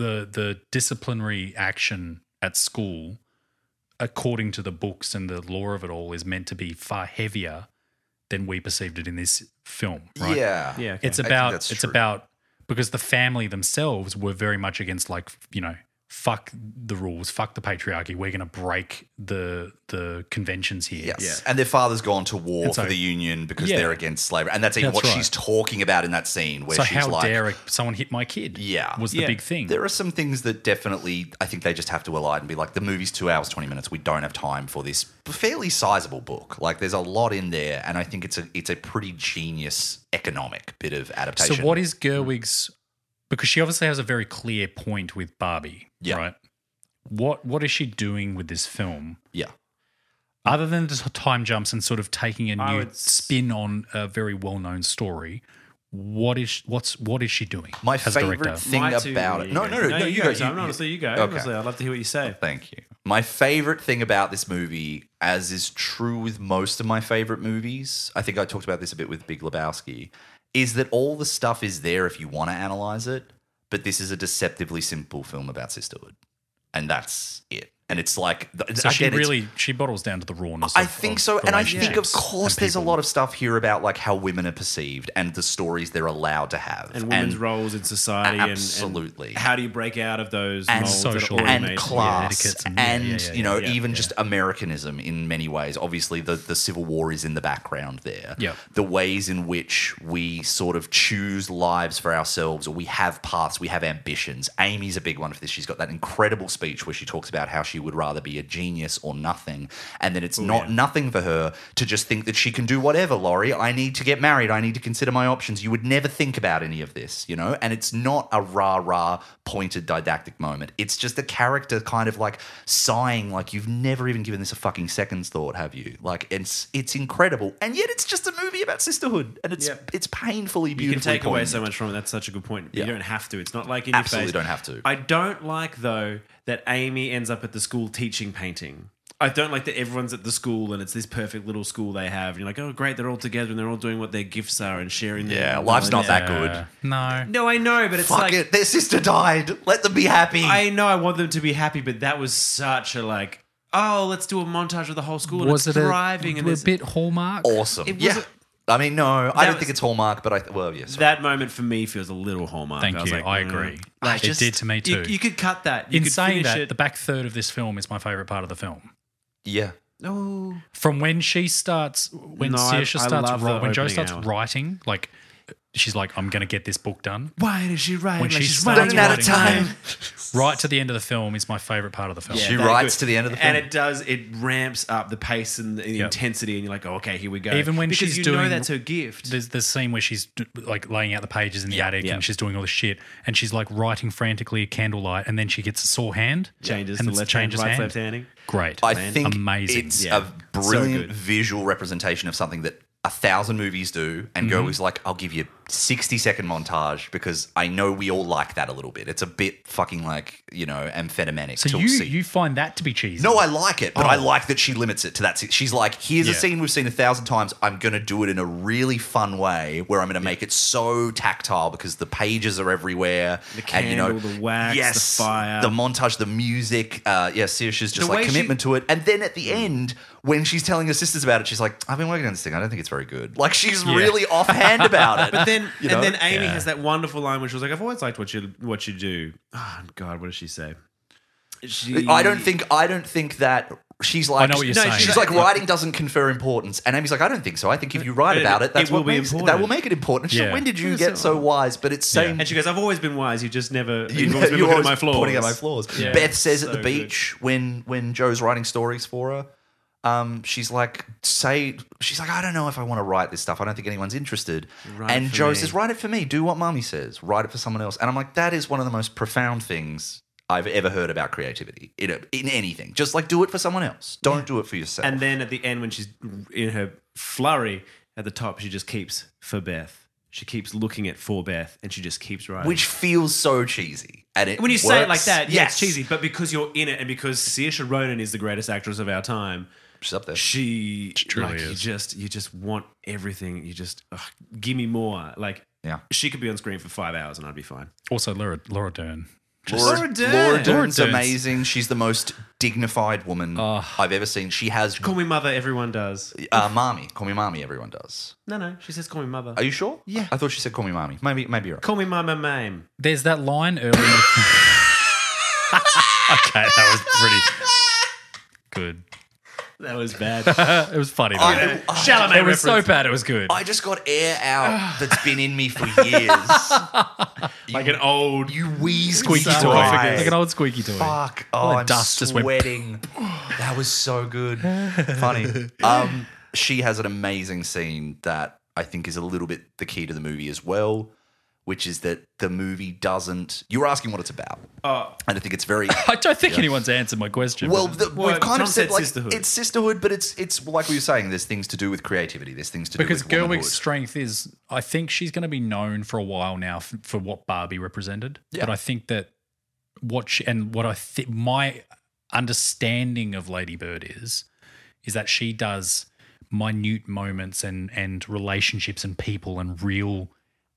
the disciplinary action at school, according to the books and the lore of it all, is meant to be far heavier than we perceived it in this film, right? Yeah. Yeah, okay. It's I think about that's it's true. about because the family themselves were very much against, like, you know, fuck the rules, fuck the patriarchy. We're going to break the conventions here. Yes. And their father's gone to war And so- for the Union because Yeah. they're against slavery. And that's even That's what right. she's talking about in that scene where So she's how like, dare someone hit my kid? Yeah. was the Yeah. big thing. there are some things that definitely, I think they just have to align and be like, the movie's 2 hours, 20 minutes. We don't have time for this fairly sizable book. Like, there's a lot in there. And I think it's a pretty genius economic bit of adaptation. So what is Gerwig's? Because she obviously has a very clear point with Barbie, Yeah. right? What is she doing with this film? Yeah. Other than just time jumps and sort of taking a I new would spin on a very well-known story, what is she doing? My as a favorite director? thing about it. No, you go. Simon, honestly, you go. Okay. Honestly, I'd love to hear what you say. Thank you. My favorite thing about this movie, as is true with most of my favorite movies, I think I talked about this a bit with Big Lebowski, is that all the stuff is there if you want to analyze it, but this is a deceptively simple film about sisterhood. And that's it. And it's like, So again, she bottles down to the rawness. I of- think of so. And I think, of relationships course, and there's a people. lot of stuff here about like how women are perceived and the stories they're allowed to have. And women's roles in society. Absolutely. And how do you break out of those and molds that are social already and made? class etiquettes and- and yeah, you know yeah, even yeah. just Americanism in many ways. Obviously, the Civil War is in the background there. Yep. The ways in which we sort of choose lives for ourselves, or we have paths, we have ambitions. Amy's a big one for this. She's got that incredible speech where she talks about how she would rather be a genius or nothing, and then it's not nothing for her to just think that she can do whatever. Laurie, I need to get married. I need to consider my options. You would never think about any of this, you know. And it's not a rah pointed didactic moment. It's just a character kind of like sighing, like you've never even given this a fucking second's thought, have you? Like it's incredible, and yet it's just a movie about sisterhood, and it's Yep. it's painfully You beautiful. can take away so much from it. That's such a good point. Yeah. You don't have to. It's not like in Absolutely your face. don't have to. I don't like, though, that Amy ends up at the school teaching painting. I don't like that everyone's at the school and it's this perfect little school they have. And you're like, oh, great, they're all together and they're all doing what their gifts are and sharing their Yeah, life's not knowledge. that good. No. No, I know, but it's Fuck like... it, their sister died. Let them be happy. I know I want them to be happy, but that was such a like, oh, let's do a montage of the whole school and Was it's it thriving. And a there's- bit Hallmark? Awesome. It was Yeah. I mean, no, I That don't was- think it's Hallmark, but well, yes. that moment for me feels a little Hallmark. Thank was you. like, I mm. agree. I It just- did to me too. You could cut that. You In could saying finish that, it. the back third of this film is my favorite part of the film. Yeah. Oh. From when she starts, when No, I Saoirse starts, love the when Joe opening starts hour. writing, like she's like, "I'm going to get this book done." Why did she write? When like she she's starts running running out of writing, time. right to the end of the film is my favorite part of the film. She that writes good. to the end of the and film. it does. It ramps up the pace and the Yep. intensity, and you're like, oh, okay, here we go. Even when because she's you know doing- that's her gift. There's the scene where she's like laying out the pages in the attic yeah. and she's doing all this shit and she's like writing frantically at candlelight and then she gets a sore hand. Changes and to it's left hand, changes right, hand. left handing. Great. I think amazing. it's Yeah. a brilliant So good. visual representation of something that 1,000 movies do, and Mm-hmm. Gerwig's like, I'll give you 60-second montage because I know we all like that a little bit. It's a bit fucking like, you know, amphetaminic. So to you see. you find that to be cheesy? No, I like it, but I Oh. like that she limits it to that. She's like, here's a Yeah. scene we've seen 1,000 times. I'm going to do it in a really fun way where I'm going to make it so tactile because the pages are everywhere. The and, you know, candle, the wax, the yes, fire. the montage, the music. Saoirse's just The like way commitment to it. And then at the end, when she's telling her sisters about it, she's like, I've been working on this thing. I don't think it's very good. Like, she's really offhand about it. But then, You know? and then Amy Yeah. has that wonderful line where she was like, "I've always liked what you do." Oh God, what does she say? I don't think that she's like. I know what you're saying. She's like writing doesn't confer importance, and Amy's like, I don't think so. I think if you write about it, that's it will what be makes important. that will make it important. She's like, Yeah. when did you get so wise? But it's same. And she goes, I've always been wise. You just never. You You've always been you're looking at always my flaws. pointing at my flaws. Yeah. Beth says at So the beach when Joe's writing stories for her, she's like, I don't know if I want to write this stuff. I don't think anyone's interested. Write And it for Joe me. says, write it for me. Do what Mummy says. Write it for someone else. And I'm like, that is one of the most profound things I've ever heard about creativity in anything. Just like do it for someone else. Don't do it for yourself. And then at the end, when she's in her flurry at the top, she just keeps for Beth. She keeps looking at for Beth, and she just keeps writing. which feels so cheesy. And it when you say it like works. that, yeah, Yes. it's cheesy. But because you're in it, and because Saoirse Ronan is the greatest actress of our time, She's up there. she truly like is. you just want everything. You just give me more. Like Yeah. she could be on screen for 5 hours, and I'd be fine. Also, Laura Dern. Laura Dern. Laura Dern's Laura Dern's- amazing. She's the most dignified woman I've ever seen. She has Call me mother. Everyone does. Mommy. Call me Mommy, everyone does. No. She says call me mother. Are you sure? Yeah. I thought she said call me Mommy. Maybe you're right. Call me mama, mame. There's that line early in the Okay, that was pretty good. That was bad. It was funny. Though. Chalamet It was so reference. bad, it was good. I just got air out that's been in me for years. Like an old You wee Squeaky son toy. of a Like an bitch. old squeaky toy. Fuck. All Oh, the I'm dust just went- sweating. That was so good. Funny. She has an amazing scene that I think is a little bit the key to the movie as well, which is that the movie doesn't. You were asking what it's about. And I think it's very. I don't think anyone's answered my question. Well, but- we've kind Tom of said said like sisterhood. it's sisterhood, but it's like we were saying. There's things to do with creativity. There's things to because do with womanhood. Gerwig's strength is, I think she's going to be known for a while now for what Barbie represented. Yeah. But I think that my understanding of Lady Bird is that she does minute moments and relationships and people and real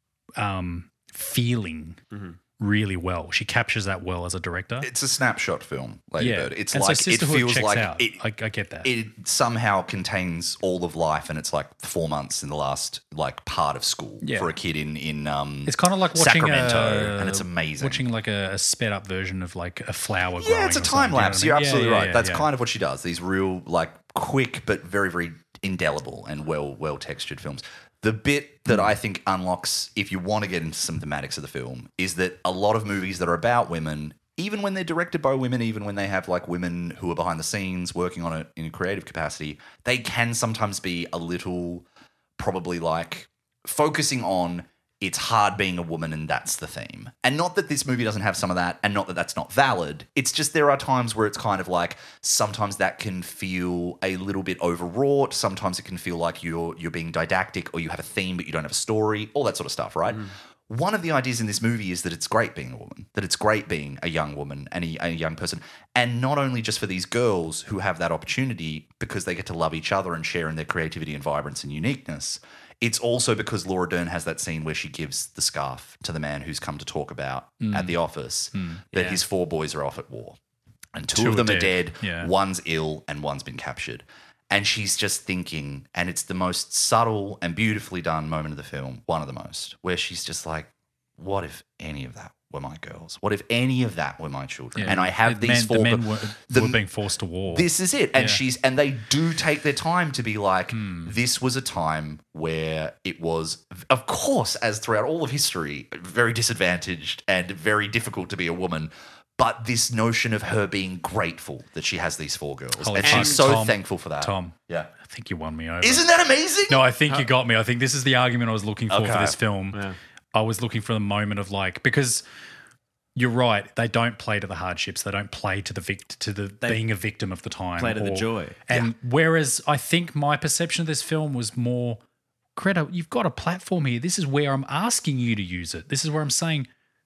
feeling really well. She captures that well as a director. It's a snapshot film, Lady yeah, Bird. It's and like so it Sisterhood feels checks like out. it. I get that. It somehow contains all of life, and it's like 4 months in the last like part of school Yeah. for a kid in It's kind of like watching Sacramento, and it's amazing. Watching like a sped up version of like a flower. Yeah, it's a time lapse. You're absolutely right. That's yeah. kind of what she does. These real, like, quick but very, very indelible and well textured films. The bit that I think unlocks, if you want to get into some thematics of the film, is that a lot of movies that are about women, even when they're directed by women, even when they have like women who are behind the scenes working on it in a creative capacity, they can sometimes be a little probably like focusing on it's hard being a woman and that's the theme. And not that this movie doesn't have some of that and not that that's not valid. It's just there are times where it's kind of like sometimes that can feel a little bit overwrought. Sometimes it can feel like you're being didactic or you have a theme but you don't have a story, all that sort of stuff, right? One of the ideas in this movie is that it's great being a woman, that it's great being a young woman and a young person. And not only just for these girls who have that opportunity because they get to love each other and share in their creativity and vibrance and uniqueness, it's also because Laura Dern has that scene where she gives the scarf to the man who's come to talk about at the office that his 4 boys are off at war. And two of them are dead. Yeah. One's ill and one's been captured. And she's just thinking, and it's the most subtle and beautifully done moment of the film, one of the most, where she's just like, what if any of that were my girls? What if any of that were my children? Yeah. And I have The these men, 4 the men were being forced to war. This is it. And Yeah. and they do take their time to be like, Hmm. this was a time where it was, of course, as throughout all of history, very disadvantaged and very difficult to be a woman. But this notion of her being grateful that she has these 4 girls. Holy and fuck, she's so Tom. thankful for that. Tom, Yeah. I think you won me over. Isn't that amazing? No, I think you got me. I think this is the argument I was looking for Okay. this film. Yeah. I was looking for the moment of like, because you're right, they don't play to the hardships. They don't play to the being a victim of the time. play to the joy. And whereas I think my perception of this film was more, Greta, you've got a platform here. This is where I'm asking you to use it. This is where I'm saying,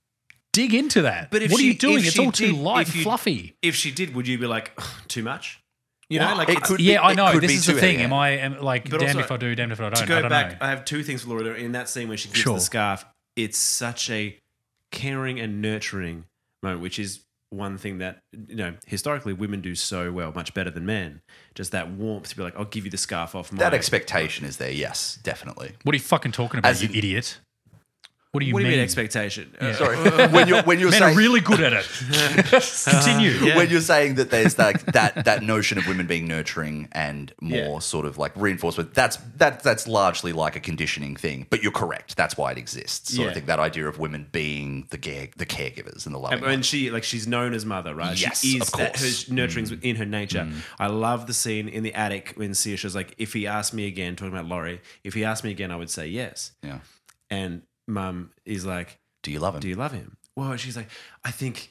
dig into that. But if what are she- you doing? if It's she all too did- light if and you- fluffy. If she did, would you be like, "Ugh, too much? You know, like it it's- could Yeah, be- I know. it could This be is the too thing. heavy. Am I like But damned also, if I do, damned if I don't? to I go don't back, know. I have 2 things for Laura Dern. In that scene when she gives Sure. the scarf, it's such a caring and nurturing moment, which is one thing that, you know, historically women do so well, much better than men. Just that warmth to be like, I'll give you the scarf off my... That expectation is there, yes, definitely. What are you fucking talking about, As you in- idiot? What do you What do you mean? mean expectation? Sorry, when you're Men saying are really good at it. Continue. Yeah. when you're saying that there's that notion of women being nurturing and more sort of like reinforcement, that's largely like a conditioning thing. But you're correct. That's why it exists. So I Yeah. think that idea of women being the caregivers and the loving. And she's known as mother, right? Yes, she is of course. Her nurturing's in her nature. I love the scene in the attic when Saoirse's like, if he asked me again, talking about Laurie, if he asked me again, I would say yes. Yeah. And Mum is like, Do you love him? do you love him? Well, she's like, I think,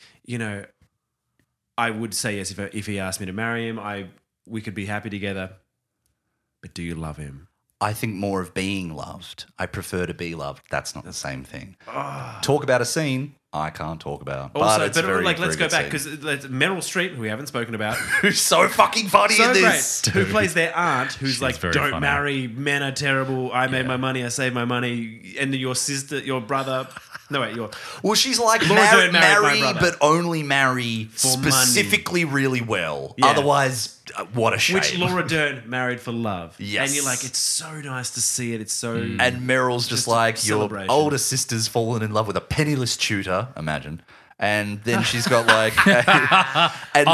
I would say yes if he asked me to marry him. We could be happy together. But do you love him? I think more of being loved. I prefer to be loved. That's not the same thing. Talk about a scene I can't talk about. Also, but it's very, let's very go good back scene. because Meryl Streep, who we haven't spoken about, Who's so fucking funny so in this. great, who plays their aunt, who's like, very don't funny. marry, men are terrible. I made my money, I saved my money, and your sister, your brother. No, wait, Well, she's like Laura Dern married my marry, brother. but only marry For specifically really well. Yeah. Otherwise, what a shame. which Laura Dern married for love. Yes. And you're like, it's so nice to see it. It's so. And Meryl's just a like, your celebration. older sister's fallen in love with a penniless tutor, imagine. And then she's got like... and,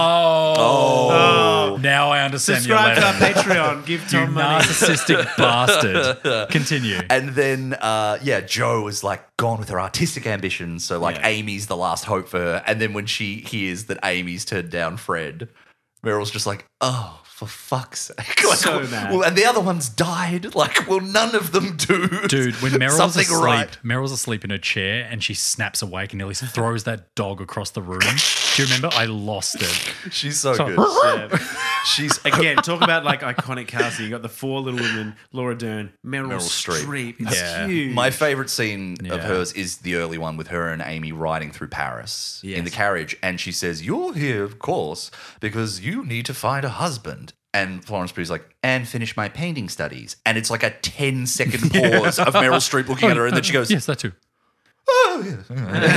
Now I understand your Subscribe to our letter. Patreon. Give You Tom money. narcissistic bastard. Continue. And then, Joe is like gone with her artistic ambitions. So, like, Yeah. Amy's the last hope for her. And then when she hears that Amy's turned down Fred, Meryl's just like, oh, for fuck's sake. Like, So mad. Well, and the other ones died. Like, well, none of them do. Dude, when Meryl's something asleep, right. Meryl's asleep in her chair and she snaps awake and nearly throws that dog across the room. Do you remember? I lost it. She's so good. Yeah. She's Again, talk about like iconic casting. You got the four little women: Laura Dern, Meryl Meryl Streep. Streep. It's Yeah. huge. My favorite scene of Yeah. hers is the early one with her and Amy riding through Paris Yes. in the carriage. And she says, "You're here, of course, because you need to find a husband." And Florence Pugh's like, "And finish my painting studies." And it's like a 10-second pause of Meryl Streep looking at her. And then she goes, Yes, that too. "Oh, yes."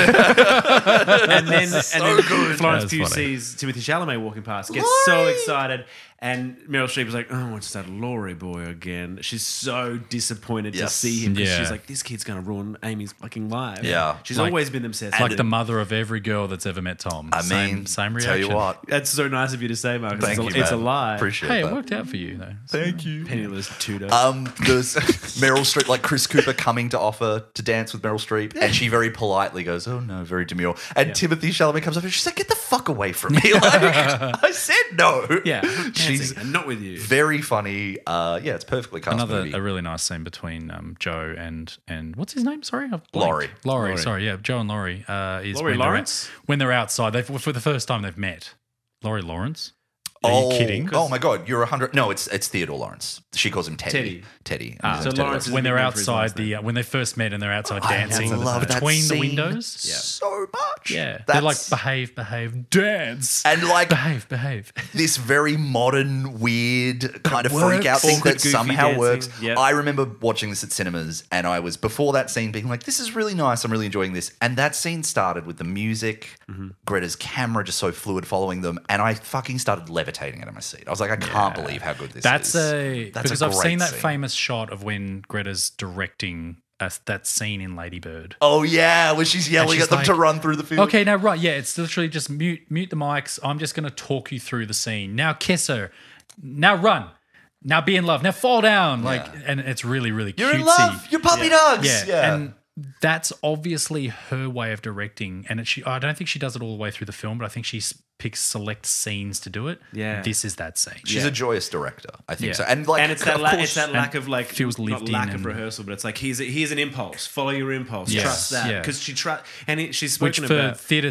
and then good. Florence That's Pugh funny. sees Timothy Chalamet walking past, gets so excited, and Meryl Streep is like, "Oh, it's that Laurie boy again." She's so disappointed to Yes. see him because Yeah. she's like, "This kid's gonna ruin Amy's fucking life." Yeah. she's Like- always been obsessed. Like with the him. mother of every girl that's ever met Tom. I mean, same reaction. tell you what. That's so nice of you to say, Mark. Thank you, It's a man. lie. Appreciate Hey, it that. worked out for you though. Thank you. Penniless tutor. There's Meryl Streep, like Chris Cooper coming to offer to dance with Meryl Streep, and she very politely goes, "Oh no," very demure. And Timothy Chalamet comes up and she's like, "Get the fuck away from me!" Like, I said no. yeah, she's dancing, and not with you. very funny. It's perfectly cast Another movie. a really nice scene between Joe and what's his name? Sorry, I've blanked. Laurie. Laurie. Sorry, yeah, Joe and Laurie is Laurie when they're Lawrence? when they're outside. They've for the first time they've met. Laurie Lawrence. Are Oh, you kidding? oh my god, you're 100. No, it's Theodore Lawrence. She calls him Teddy. Teddy. So Lawrence is When a they're nickname for his outside last name. when they first met and they're outside I dancing love that between the scene windows. so much. Yeah, they're That's- like behave, dance, and like behave. this very modern, weird kind of works. freak out thing Awkward, that goofy somehow dancing. works. Yep. I remember watching this at cinemas, and I was before that scene being like, "This is really nice. I'm really enjoying this." And that scene started with the music, Greta's camera just so fluid following them, and I fucking started levitating out of my seat. I was like, I can't believe how good this That's is. because I've great seen that scene. famous shot of when Greta's directing that scene in Lady Bird. Oh yeah, when she's yelling she's at them like, to run through the field. Okay, now right, yeah, it's literally just mute the mics. I'm just going to talk you through the scene. Now kiss her. Now run. Now be in love. Now fall down. Like, and it's really, really You're cutesy. in love. You're puppy dogs. Yeah. And that's obviously her way of directing. And I don't think she does it all the way through the film, but I think she picks select scenes to do it. Yeah. This is that scene. she's a joyous director, I think Yeah. so. And like, And it's that, of course- it's that lack of like feels not lived lack in of and- rehearsal, but it's like here's an impulse. Follow your impulse. Yes. Trust that Yeah. because she's Which spoken for about theater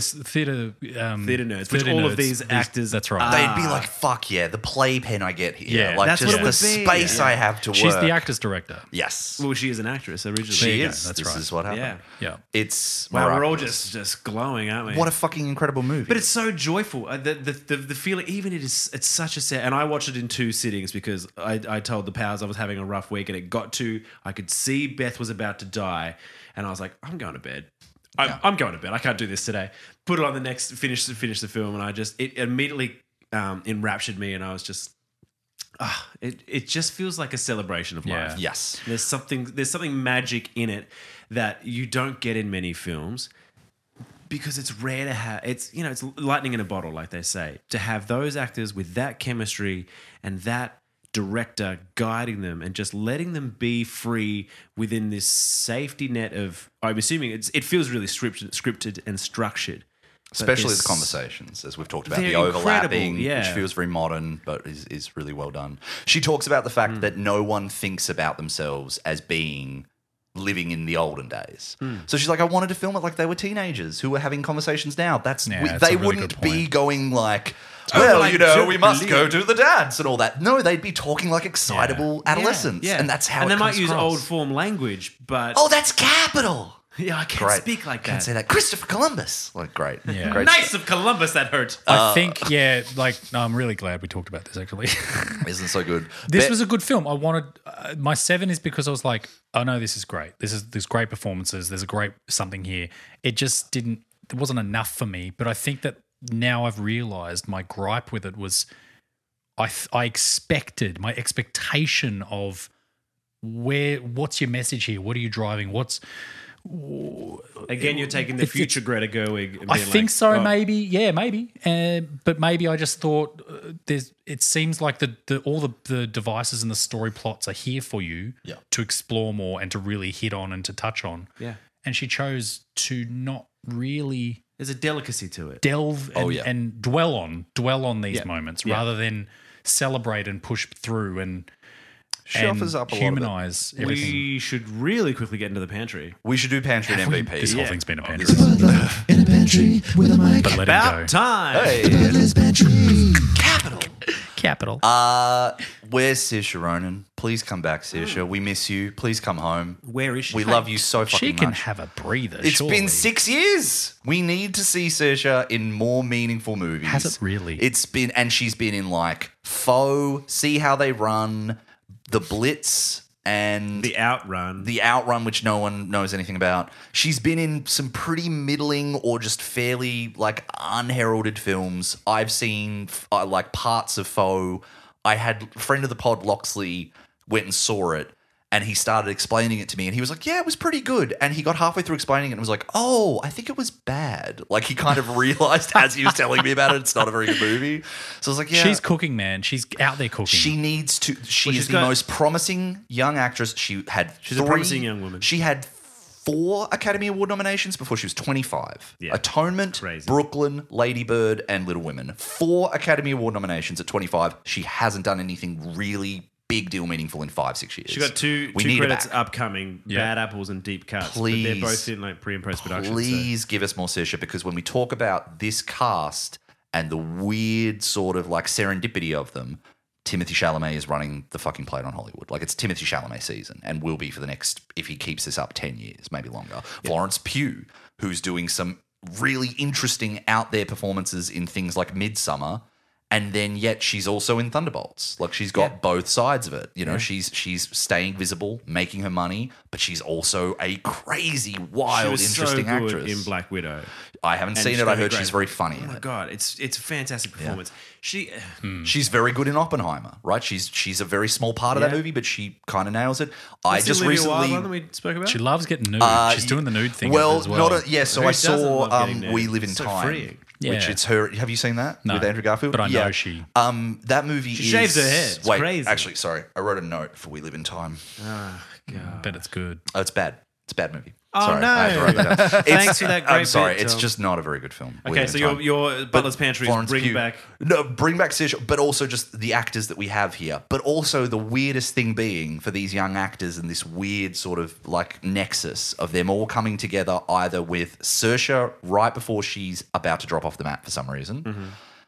nerds, which all of these actors That's right. They'd be like, "Fuck yeah, the playpen I get here, Yeah. like That's just what it the would be. space Yeah. I have to work." She's the actor's director. Yes, Well, she is an actress originally. she you go. is. That's This right. is what happened. Yeah. Yeah. It's Wow, we're all miraculous. just glowing, aren't we? What a fucking incredible movie. But it's so joyful. The feeling, even it's such a sad. And I watched it in 2 sittings because I told the powers I was having a rough week, and it got to I could see Beth was about to die, and I was like, I'm going to bed. I'm going to bed. I can't do this today. Put it on the next finish the film, and it immediately enraptured me, and I was just. It just feels like a celebration of Yeah. life. yes. There's something magic in it that you don't get in many films because it's rare to have. It's lightning in a bottle, like they say, to have those actors with that chemistry and that director guiding them and just letting them be free within this safety net of. I'm assuming it feels really scripted and structured. Especially the conversations, as we've talked about, they're the overlapping, incredible, yeah. which feels very modern, but is really well done. She talks about the fact that no one thinks about themselves as being living in the olden days. So she's like, I wanted to film it like they were teenagers who were having conversations now. That's they a really wouldn't good be point. going like, Oh, well, like, we must go believe- to the dance and all that. No, they'd be talking like excitable adolescents. Yeah. And that's how and it they might comes use across. old form language, but Oh, that's capital. yeah, I can't Great. speak like Can't that. say that. Christopher Columbus. Like, great. Yeah. Great Knights of Columbus, that hurt. I think, no, I'm really glad we talked about this actually. stuff. Isn't so good. This was a good film. I wanted my 7 is because I was like, oh no, this is great. There's great performances. There's a great something here. It just didn't. It wasn't enough for me. But I think that now I've realized my gripe with it was, I expected my expectation of what's your message here? What are you driving? Again, you're taking the future Greta Gerwig. And I being think like, so, oh, maybe, maybe. But maybe I just thought it seems like all the devices and the story plots are here for you to explore more and to really hit on and to touch on. Yeah. And she chose to not really There's a delicacy to it. delve and dwell on these Yeah. moments Yeah. rather than celebrate and push through and She offers up a lot of it. humanize everything. We should really quickly get into the pantry. We should do Pantry and MVP. This whole thing's been a pantry. In a pantry with a mic. But let it About go. time. Hey. Butler's pantry. Capital. Where's Saoirse Ronan? Please come back, Saoirse. We miss you. Please come home. Where is she? We love you so fucking She can much. have a breather. It's surely. been 6 years. We need to see Saoirse in more meaningful movies. Has it really? It's been, and she's been in like Foe, See How They Run, The Blitz, and The Outrun. The Outrun, which no one knows anything about. She's been in some pretty middling or just fairly like unheralded films. I've seen like parts of Foe. I had a friend of the pod, Loxley, went and saw it, and he started explaining it to me, and he was like, yeah, it was pretty good. And he got halfway through explaining it and was like, oh, I think it was bad. Like he kind of realized as he was telling me about it, it's not a very good movie. So I was like, yeah. She's cooking, man. She's out there cooking. She needs to. She Well, is she's the got- most promising young actress. She's a promising young woman. She had 4 Academy Award nominations before she was 25. Yeah. Atonement, Crazy. Brooklyn, Lady Bird, and Little Women. 4 Academy Award nominations at 25. She hasn't done anything really big deal meaningful in 5-6 years. She got two We need her credits back. upcoming, Yeah. Bad Apples and Deep Cuts. Please. But they're both in like pre and post production. Please give us more Saoirse, because when we talk about this cast and the weird sort of like serendipity of them, Timothée Chalamet is running the fucking plate on Hollywood. Like it's Timothée Chalamet season and will be for the next, if he keeps this up, 10 years, maybe longer. Florence Pugh, who's doing some really interesting out there performances in things like Midsummer. And then yet she's also in Thunderbolts. Like she's got both sides of it. You know, she's staying visible, making her money, but she's also a crazy, wild, She was interesting so good actress. in Black Widow. I haven't And seen she's it. I gonna be heard great. she's very funny Oh in my it. god, it's a fantastic performance. She She's very good in Oppenheimer, right? She's a very small part of that Yeah. movie, but she kind of nails it. I what's the just Olivia Wilde recently. one that we spoke about. She loves getting nude. She's doing the nude thing Well, as well. not a, yeah. So Who I doesn't saw love getting nude? We Live in It's so Time, freeing. which Yeah. it's her. Have you seen that No, with Andrew Garfield? but I know Yeah. she- That movie. She is, shaves her head. It's wait, crazy. actually, sorry. I wrote a note for We Live in Time. Bet it's good. Oh, it's bad. It's a bad movie. Oh, sorry, no. I had to write that down. Thanks for that great I'm sorry. bit, It's Tom. just not a very good film. We Okay, Live so in Time. your Butler's Pantry is Florence bring Pugh. back. No, bring back Saoirse, but also just the actors that we have here. But also the weirdest thing being for these young actors and this weird sort of like nexus of them all coming together either with Saoirse right before she's about to drop off the mat for some reason. Mm-hmm.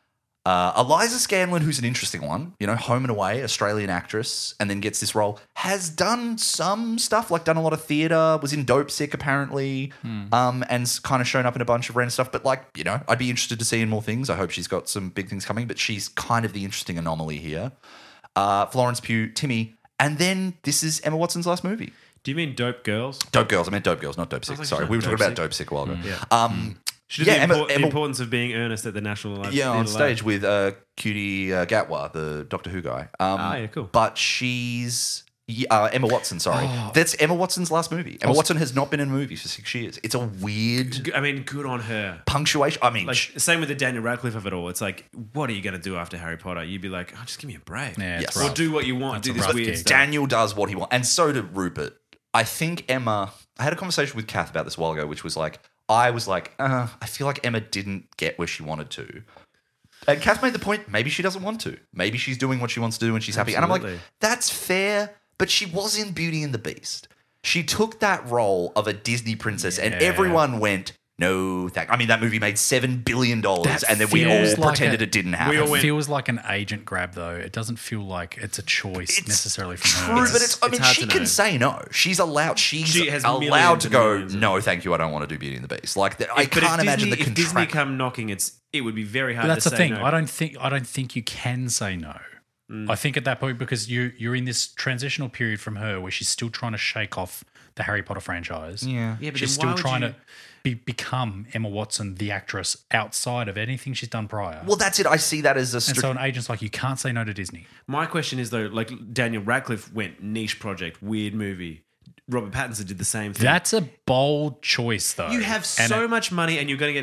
Eliza Scanlon, who's an interesting one, you know, Home and Away, Australian actress, and then gets this role, has done some stuff, like done a lot of theatre, was in Dope Sick apparently, and kind of shown up in a bunch of random stuff. But like, you know, I'd be interested to see in more things. I hope she's got some big things coming, but she's kind of the interesting anomaly here. Florence Pugh, Timmy, and then this is Emma Watson's last movie. Do you mean Dope Girls? Dope Girls. I meant Dope Girls, not Dope Sick. like Sorry, she's we were not talking Dope about Dope Sick a while ago. Yeah. She did Yeah, the, Emma- the importance of being earnest at the National Library. Yeah, on stage with Cutie Gatwa, the Doctor Who guy. yeah, cool. But she's Emma Watson, sorry. That's Emma Watson's last movie. Emma Watson has not been in a movie for 6 years. It's a weird I mean, good on her. punctuation. I mean, Like, same with the Daniel Radcliffe of it all. It's like, what are you going to do after Harry Potter? You'd be like, just give me a break. Yeah, it's Yes. Or rough. do what you want. That's do a this rough weird gig. stuff. Daniel does what he wants. And so did Rupert. I think Emma, I had a conversation with Kath about this a while ago, which was like, I was like, I feel like Emma didn't get where she wanted to. And Kath made the point, maybe she doesn't want to. Maybe she's doing what she wants to do and she's happy. And I'm Absolutely. like, that's fair, but she was in Beauty and the Beast. She took that role of a Disney princess and Yeah. everyone went, no, I mean, that movie made $7 billion That and then we all feels like pretended a- it didn't we happen. all It went- feels like an agent grab, though. It doesn't feel like it's a choice It's necessarily from True, her. but I mean, hard she to can know. say no. She's allowed. She's She has allowed millions to and go. millions of- No, thank you. I don't want to do Beauty and the Beast. Like, I But can't if imagine Disney, the if Disney contract. come knocking, it would be very hard That's to the say thing. no. I don't think you can say no. I think at that point, because you're in this transitional period from her where she's still trying to shake off the Harry Potter franchise. Yeah. Yeah, but She's then why still would trying you- to become Emma Watson, the actress, outside of anything she's done prior. Well, that's it. I see that as a. and so an agent's like, you can't say no to Disney. My question is though, like Daniel Radcliffe went niche project, weird movie. Robert Pattinson did the same thing. That's a bold choice, though. You have And so it- much money, and you're going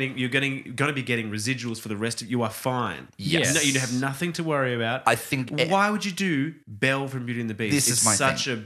to be getting residuals for the rest of. You are fine. Yes. No, you have nothing to worry about. I think. Why would you do Belle from Beauty and the Beast? This is it's my such a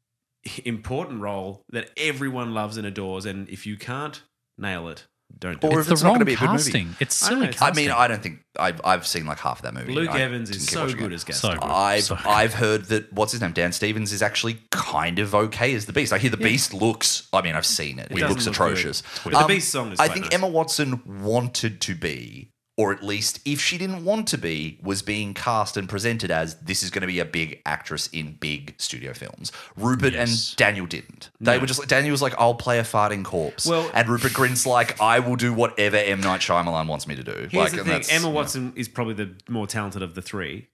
important role that everyone loves and adores, and if you can't nail it, don't do Or it. if it's it's the not wrong gonna be a good movie. casting. It's I know, silly it's- I casting. mean, I don't think I've seen like half of that movie. Luke I Evans is didn't keep so watching good it. as guest. So star. good. I've heard that what's his name, Dan Stevens, is actually kind of okay as the Beast. I hear the Beast looks. I mean, I've seen it. It doesn't looks look atrocious. good. But the Beast song is I quite think nice. Emma Watson wanted to be, or at least if she didn't want to be, was being cast and presented as this is going to be a big actress in big studio films. Rupert Yes. and Daniel didn't. They were just like, Daniel was like, I'll play a farting corpse. Well- and Rupert Grint's like, I will do whatever M. Night Shyamalan wants me to do. Here's and the thing: that's- Emma Watson is probably the more talented of the three.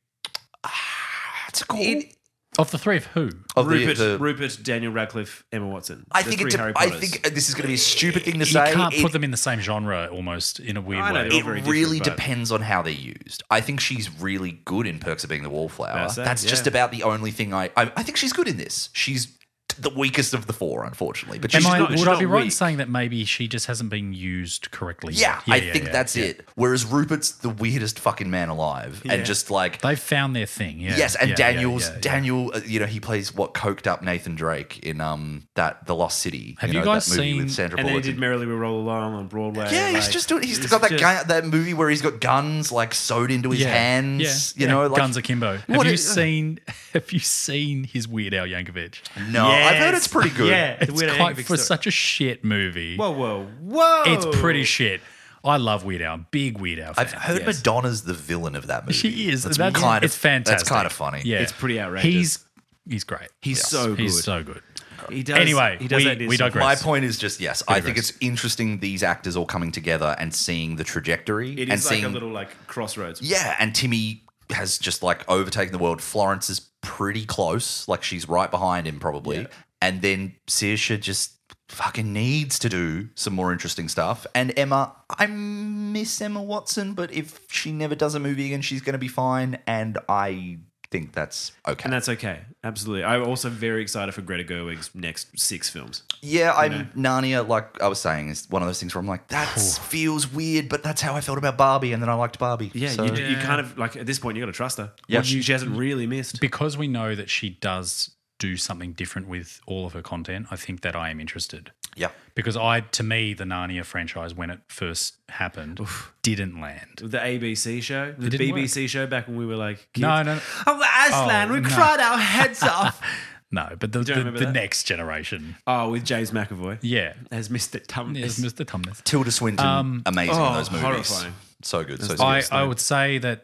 That's a call. Of the three of who? Of Rupert, Daniel Radcliffe, Emma Watson. I The think three Harry I Potters. think this is going to be a stupid thing to You say. can't It- put them in the same genre almost in a weird I know, way. they're It very really different, but- depends on how they're used. I think she's really good in Perks of Being the Wallflower. That's it, That's just yeah. about the only thing I think she's good in this. She's the weakest of the four, unfortunately. But Am she's I, not- would she's I not be right in weak. saying that maybe she just hasn't been used correctly? yeah, yet? I think that's it. Whereas Rupert's the weirdest fucking man alive, Yeah. and just like. They've found their thing. Yeah. Yes, and Yeah, Daniel's yeah, yeah. Daniel. He plays what coked up Nathan Drake in that The Lost City. Have you guys that movie seen- with Sandra And then he Bullock? did Merrily We Roll Along on Broadway. Yeah, he's like, just doing. He's it's got that just- that movie where he's got guns like sewed into his Yeah, hands. yeah, You know, like Guns Akimbo. What Have you is- seen? Have you seen his Weird Al Yankovic? No, I've heard Yes. it's pretty good. Yeah, the It's Weird Al quite Yankovic for story. such a shit movie. Whoa! It's pretty shit. I love Weird Al. Big Weird Al fan. I've heard Yes. Madonna's the villain of that movie. She is. That's That's kind of it's fantastic. That's kind of funny. Yeah, It's pretty outrageous. He's great. He's so good. He's so good. He does. Anyway, he does we- that in we his- digress. My point is just yes. I think digress. it's interesting these actors all coming together and seeing the trajectory It and is like seeing a little like crossroads. yeah. And Timmy has just like overtaken the world. Florence is pretty close, like she's right behind him probably. Yeah. And then Saoirse just fucking needs to do some more interesting stuff. And Emma, I miss Emma Watson, but if she never does a movie again, she's going to be fine. And I think that's okay. And that's okay. Absolutely. I'm also very excited for Greta Gerwig's next 6 films. Yeah, Narnia, like I was saying, is one of those things where I'm like, that feels weird, but that's how I felt about Barbie, and then I liked Barbie. Yeah, So- you kind of like at this point you got to trust her. Yeah. She hasn't really missed. Because we know that she does do something different with all of her content, I think that I am interested. yeah. Because to me, the Narnia franchise, when it first happened, didn't land. The ABC show, the didn't BBC show back when we were like kids. No. Oh, Aslan, Oh, we no. cried our heads off. No, but the remember that? next generation. Oh, with James McAvoy Yeah. as Mr. Tumnus. Yes, Mr. Tumnus. Tilda Swinton, amazing in those movies. horrifying. So good. So I would say that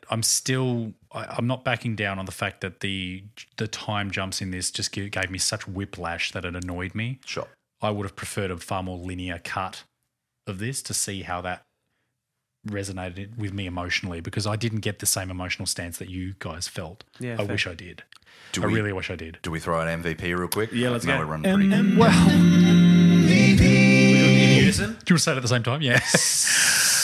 I'm not backing down on the fact that the time jumps in this just gave me such whiplash that it annoyed me. Sure. I would have preferred a far more linear cut of this to see how that resonated with me emotionally, because I didn't get the same emotional stance that you guys felt. Yeah, I fair. wish I did. Do I we- really wish I did. Do we throw out MVP real quick? Yeah, let's No, go. we're running pretty good. Well, In unison? do you want to say it at the same time? Yeah.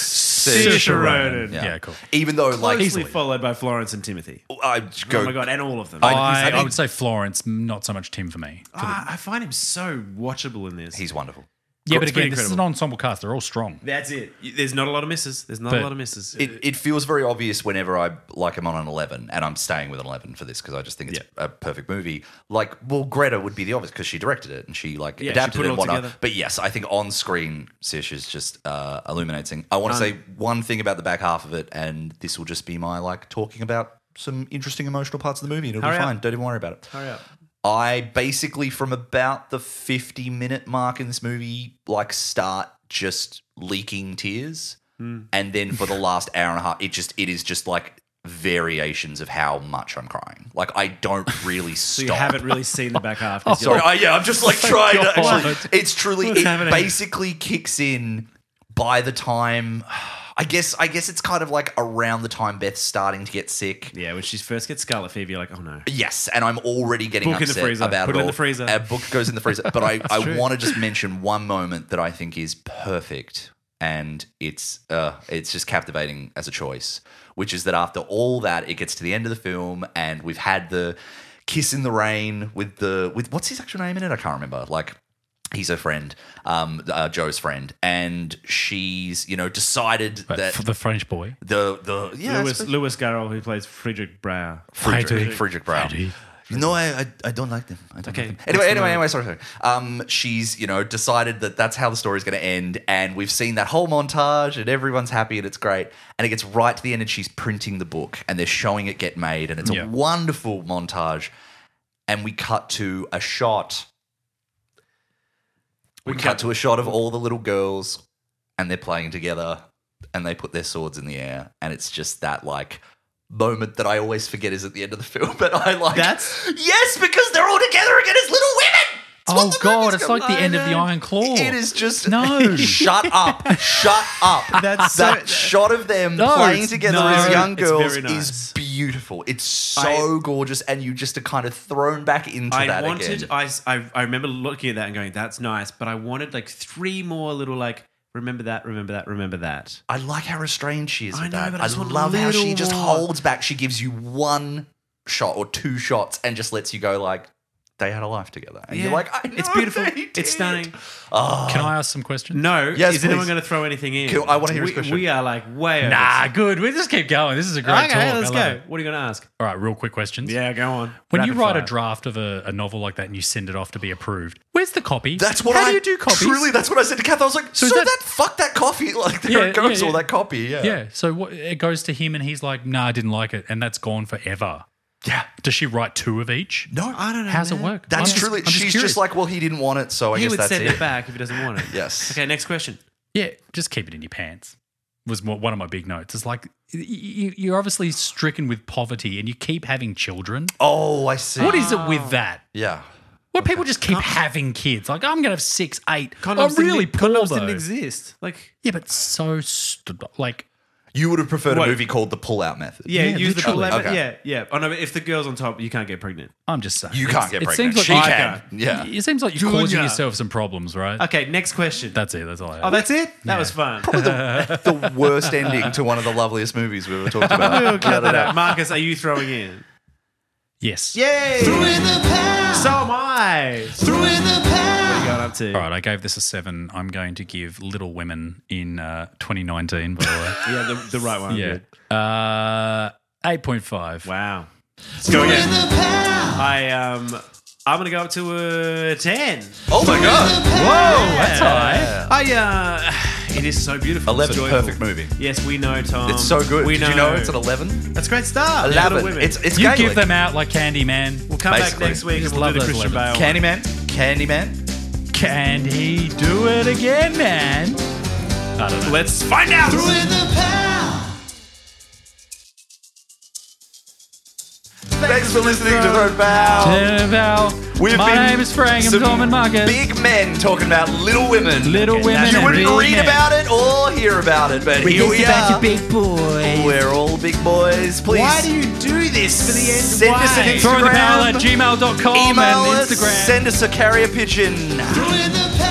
Saoirse Ronan. Yeah, cool. Even though, like, Closely followed by Florence and Timothy. I go. Oh my god, and all of them. I would say Florence, not so much Tim for me. I find him so watchable in this. He's wonderful. Yeah, but It's pretty again, this is an incredible. ensemble cast. They're all strong. That's it. There's not a lot of misses. It feels very obvious whenever I like him on an 11, and I'm staying with an 11 for this because I just think it's a perfect movie. Like, well, Greta would be the obvious because she directed it and she she adapted put it it and all whatnot. together. But yes, I think on screen, Saoirse's just illuminating. I want to say one thing about the back half of it, and this will just be my like talking about some interesting emotional parts of the movie, and it'll Hurry be up. fine. Don't even worry about it. Hurry up. I basically, from about the 50-minute mark in this movie, like start just leaking tears. And then for the last hour and a half, it is just like variations of how much I'm crying. Like, I don't really So stop. you haven't really seen the back half. Sorry, I'm just like trying to God. actually. It's truly, What's it happening? basically kicks in by the time. I guess it's kind of like around the time Beth's starting to get sick. Yeah, when she first gets scarlet fever, you're like, oh no. Yes, and I'm already getting Book in the upset freezer. about Put it it in all. the freezer. A book goes in the freezer. But I true. want to just mention one moment that I think is perfect, and it's just captivating as a choice, which is that after all that, it gets to the end of the film, and we've had the kiss in the rain with what's his actual name in it? I can't remember. Like, he's her friend, Joe's friend, and she's decided But that for the French boy. Louis Garrel, who plays Friedrich Brauer. Friedrich Brauer. No, I don't like them. I don't Okay. like them. Anyway, sorry. She's decided that that's how the story's going to end, and we've seen that whole montage, and everyone's happy, and it's great. And it gets right to the end, and she's printing the book, and they're showing it get made, and it's Yeah. a wonderful montage. And we cut to a shot. We cut to a shot of all the little girls, and they're playing together, and they put their swords in the air, and it's just that like moment that I always forget is at the end of the film. But I like yes, because they're all together again as little women. It's what Oh the God, movie's it's gonna like the be. end of the Iron Claw. It is just No. Shut up! Shut up! That's that shot of them playing together as young it's girls very nice. is beautiful. It's so gorgeous, and you just are kind of thrown back into that again. I remember looking at that and going, that's nice, but I wanted like 3 more little like, remember that, remember that, remember that. I like how restrained she is I with know, that. but I just want a love how she little just more. holds back. She gives you 1 shot or 2 shots and just lets you go like, they had a life together. And you're like, I know it's beautiful. they did. It's stunning. Can I ask some questions? No, Yes, is anyone please. going to throw anything in? Cool, I wanna hear his question. We are like way over. Nah, good. We just keep going. This is a great Okay, talk. let's I love go. it. What are you going to ask? All right, real quick questions. Yeah, go on. When you Rapid write a fire. draft of a novel like that and you send it off to be approved, where's the copy? That's what How do you do copies? Truly, that's what I said to Kath. I was like, so, is that, that- fuck that coffee. Like, there it goes, yeah. all that copy. Yeah. Yeah. So what, it goes to him and he's like, nah, I didn't like it. And that's gone forever. Yeah. Does she write 2 of each? No. I don't know. How's it man. work? That's I'm truly, I'm she's curious. just like, well, he didn't want it, so I He guess would that's send it. it back if he doesn't want it. Yes. Okay, next question. Yeah, just keep it in your pants. Was one of my big notes. It's like you're obviously stricken with poverty and you keep having children. Oh, I see. What is it with that? Yeah. What people just keep having kids? Like, I'm going to have 6, 8. Condoms I'm really didn't, poor, condoms though. didn't exist. Like, Yeah, but so like, You would have preferred What? a movie called The Pull-Out Method. yeah, Yeah, use the literally. pull out. Okay. Yeah, yeah. Oh no, but if the girl's on top, you can't get pregnant. I'm just saying. You can't get It pregnant. seems like She you can. Yeah. It seems like you're causing Junior. yourself some problems, right? Okay, next question. That's it. That's all I have. Oh, that's it? That was fun. The worst ending to one of the loveliest movies we've ever talked about. We'll cut that out. Marcus, are you throwing in? Yes. Yay! Threw in the pound. So am I. Threw in the What are pound. you going up to? All right, I gave this a 7. I'm going to give Little Women in 2019, by the way. Yeah, the right one. Yeah. Good. 8.5. Wow. Let's go Threw in again. the pound. I'm gonna go up to a 10. Oh my God. Whoa, that's high. It is so beautiful. 11, It's joyful. perfect movie. Yes, we know, Tom. It's so good. We Did you know it's an 11? That's a great start. 11. Little Women. It's You Gaelic. give them out like Candyman. We'll come back basically. next week and Just we'll love do the those Christian Bale. lemons. Candyman. Can he do it again, man? I don't know. Let's find out. Threw in the pound. Thanks for listening to Throat Bow. Val. We've My been name is Frank. I'm some Tom and Marcus. Big men talking about Little Women. Little Women You and wouldn't big read men. about it or hear about it, but here we are. big boys. We're all big boys. Please Why do you do this for the end? send us an Why? Instagram. Throwing the power at gmail.com Email and us. Instagram. Send us a carrier pigeon. Threw in the pound.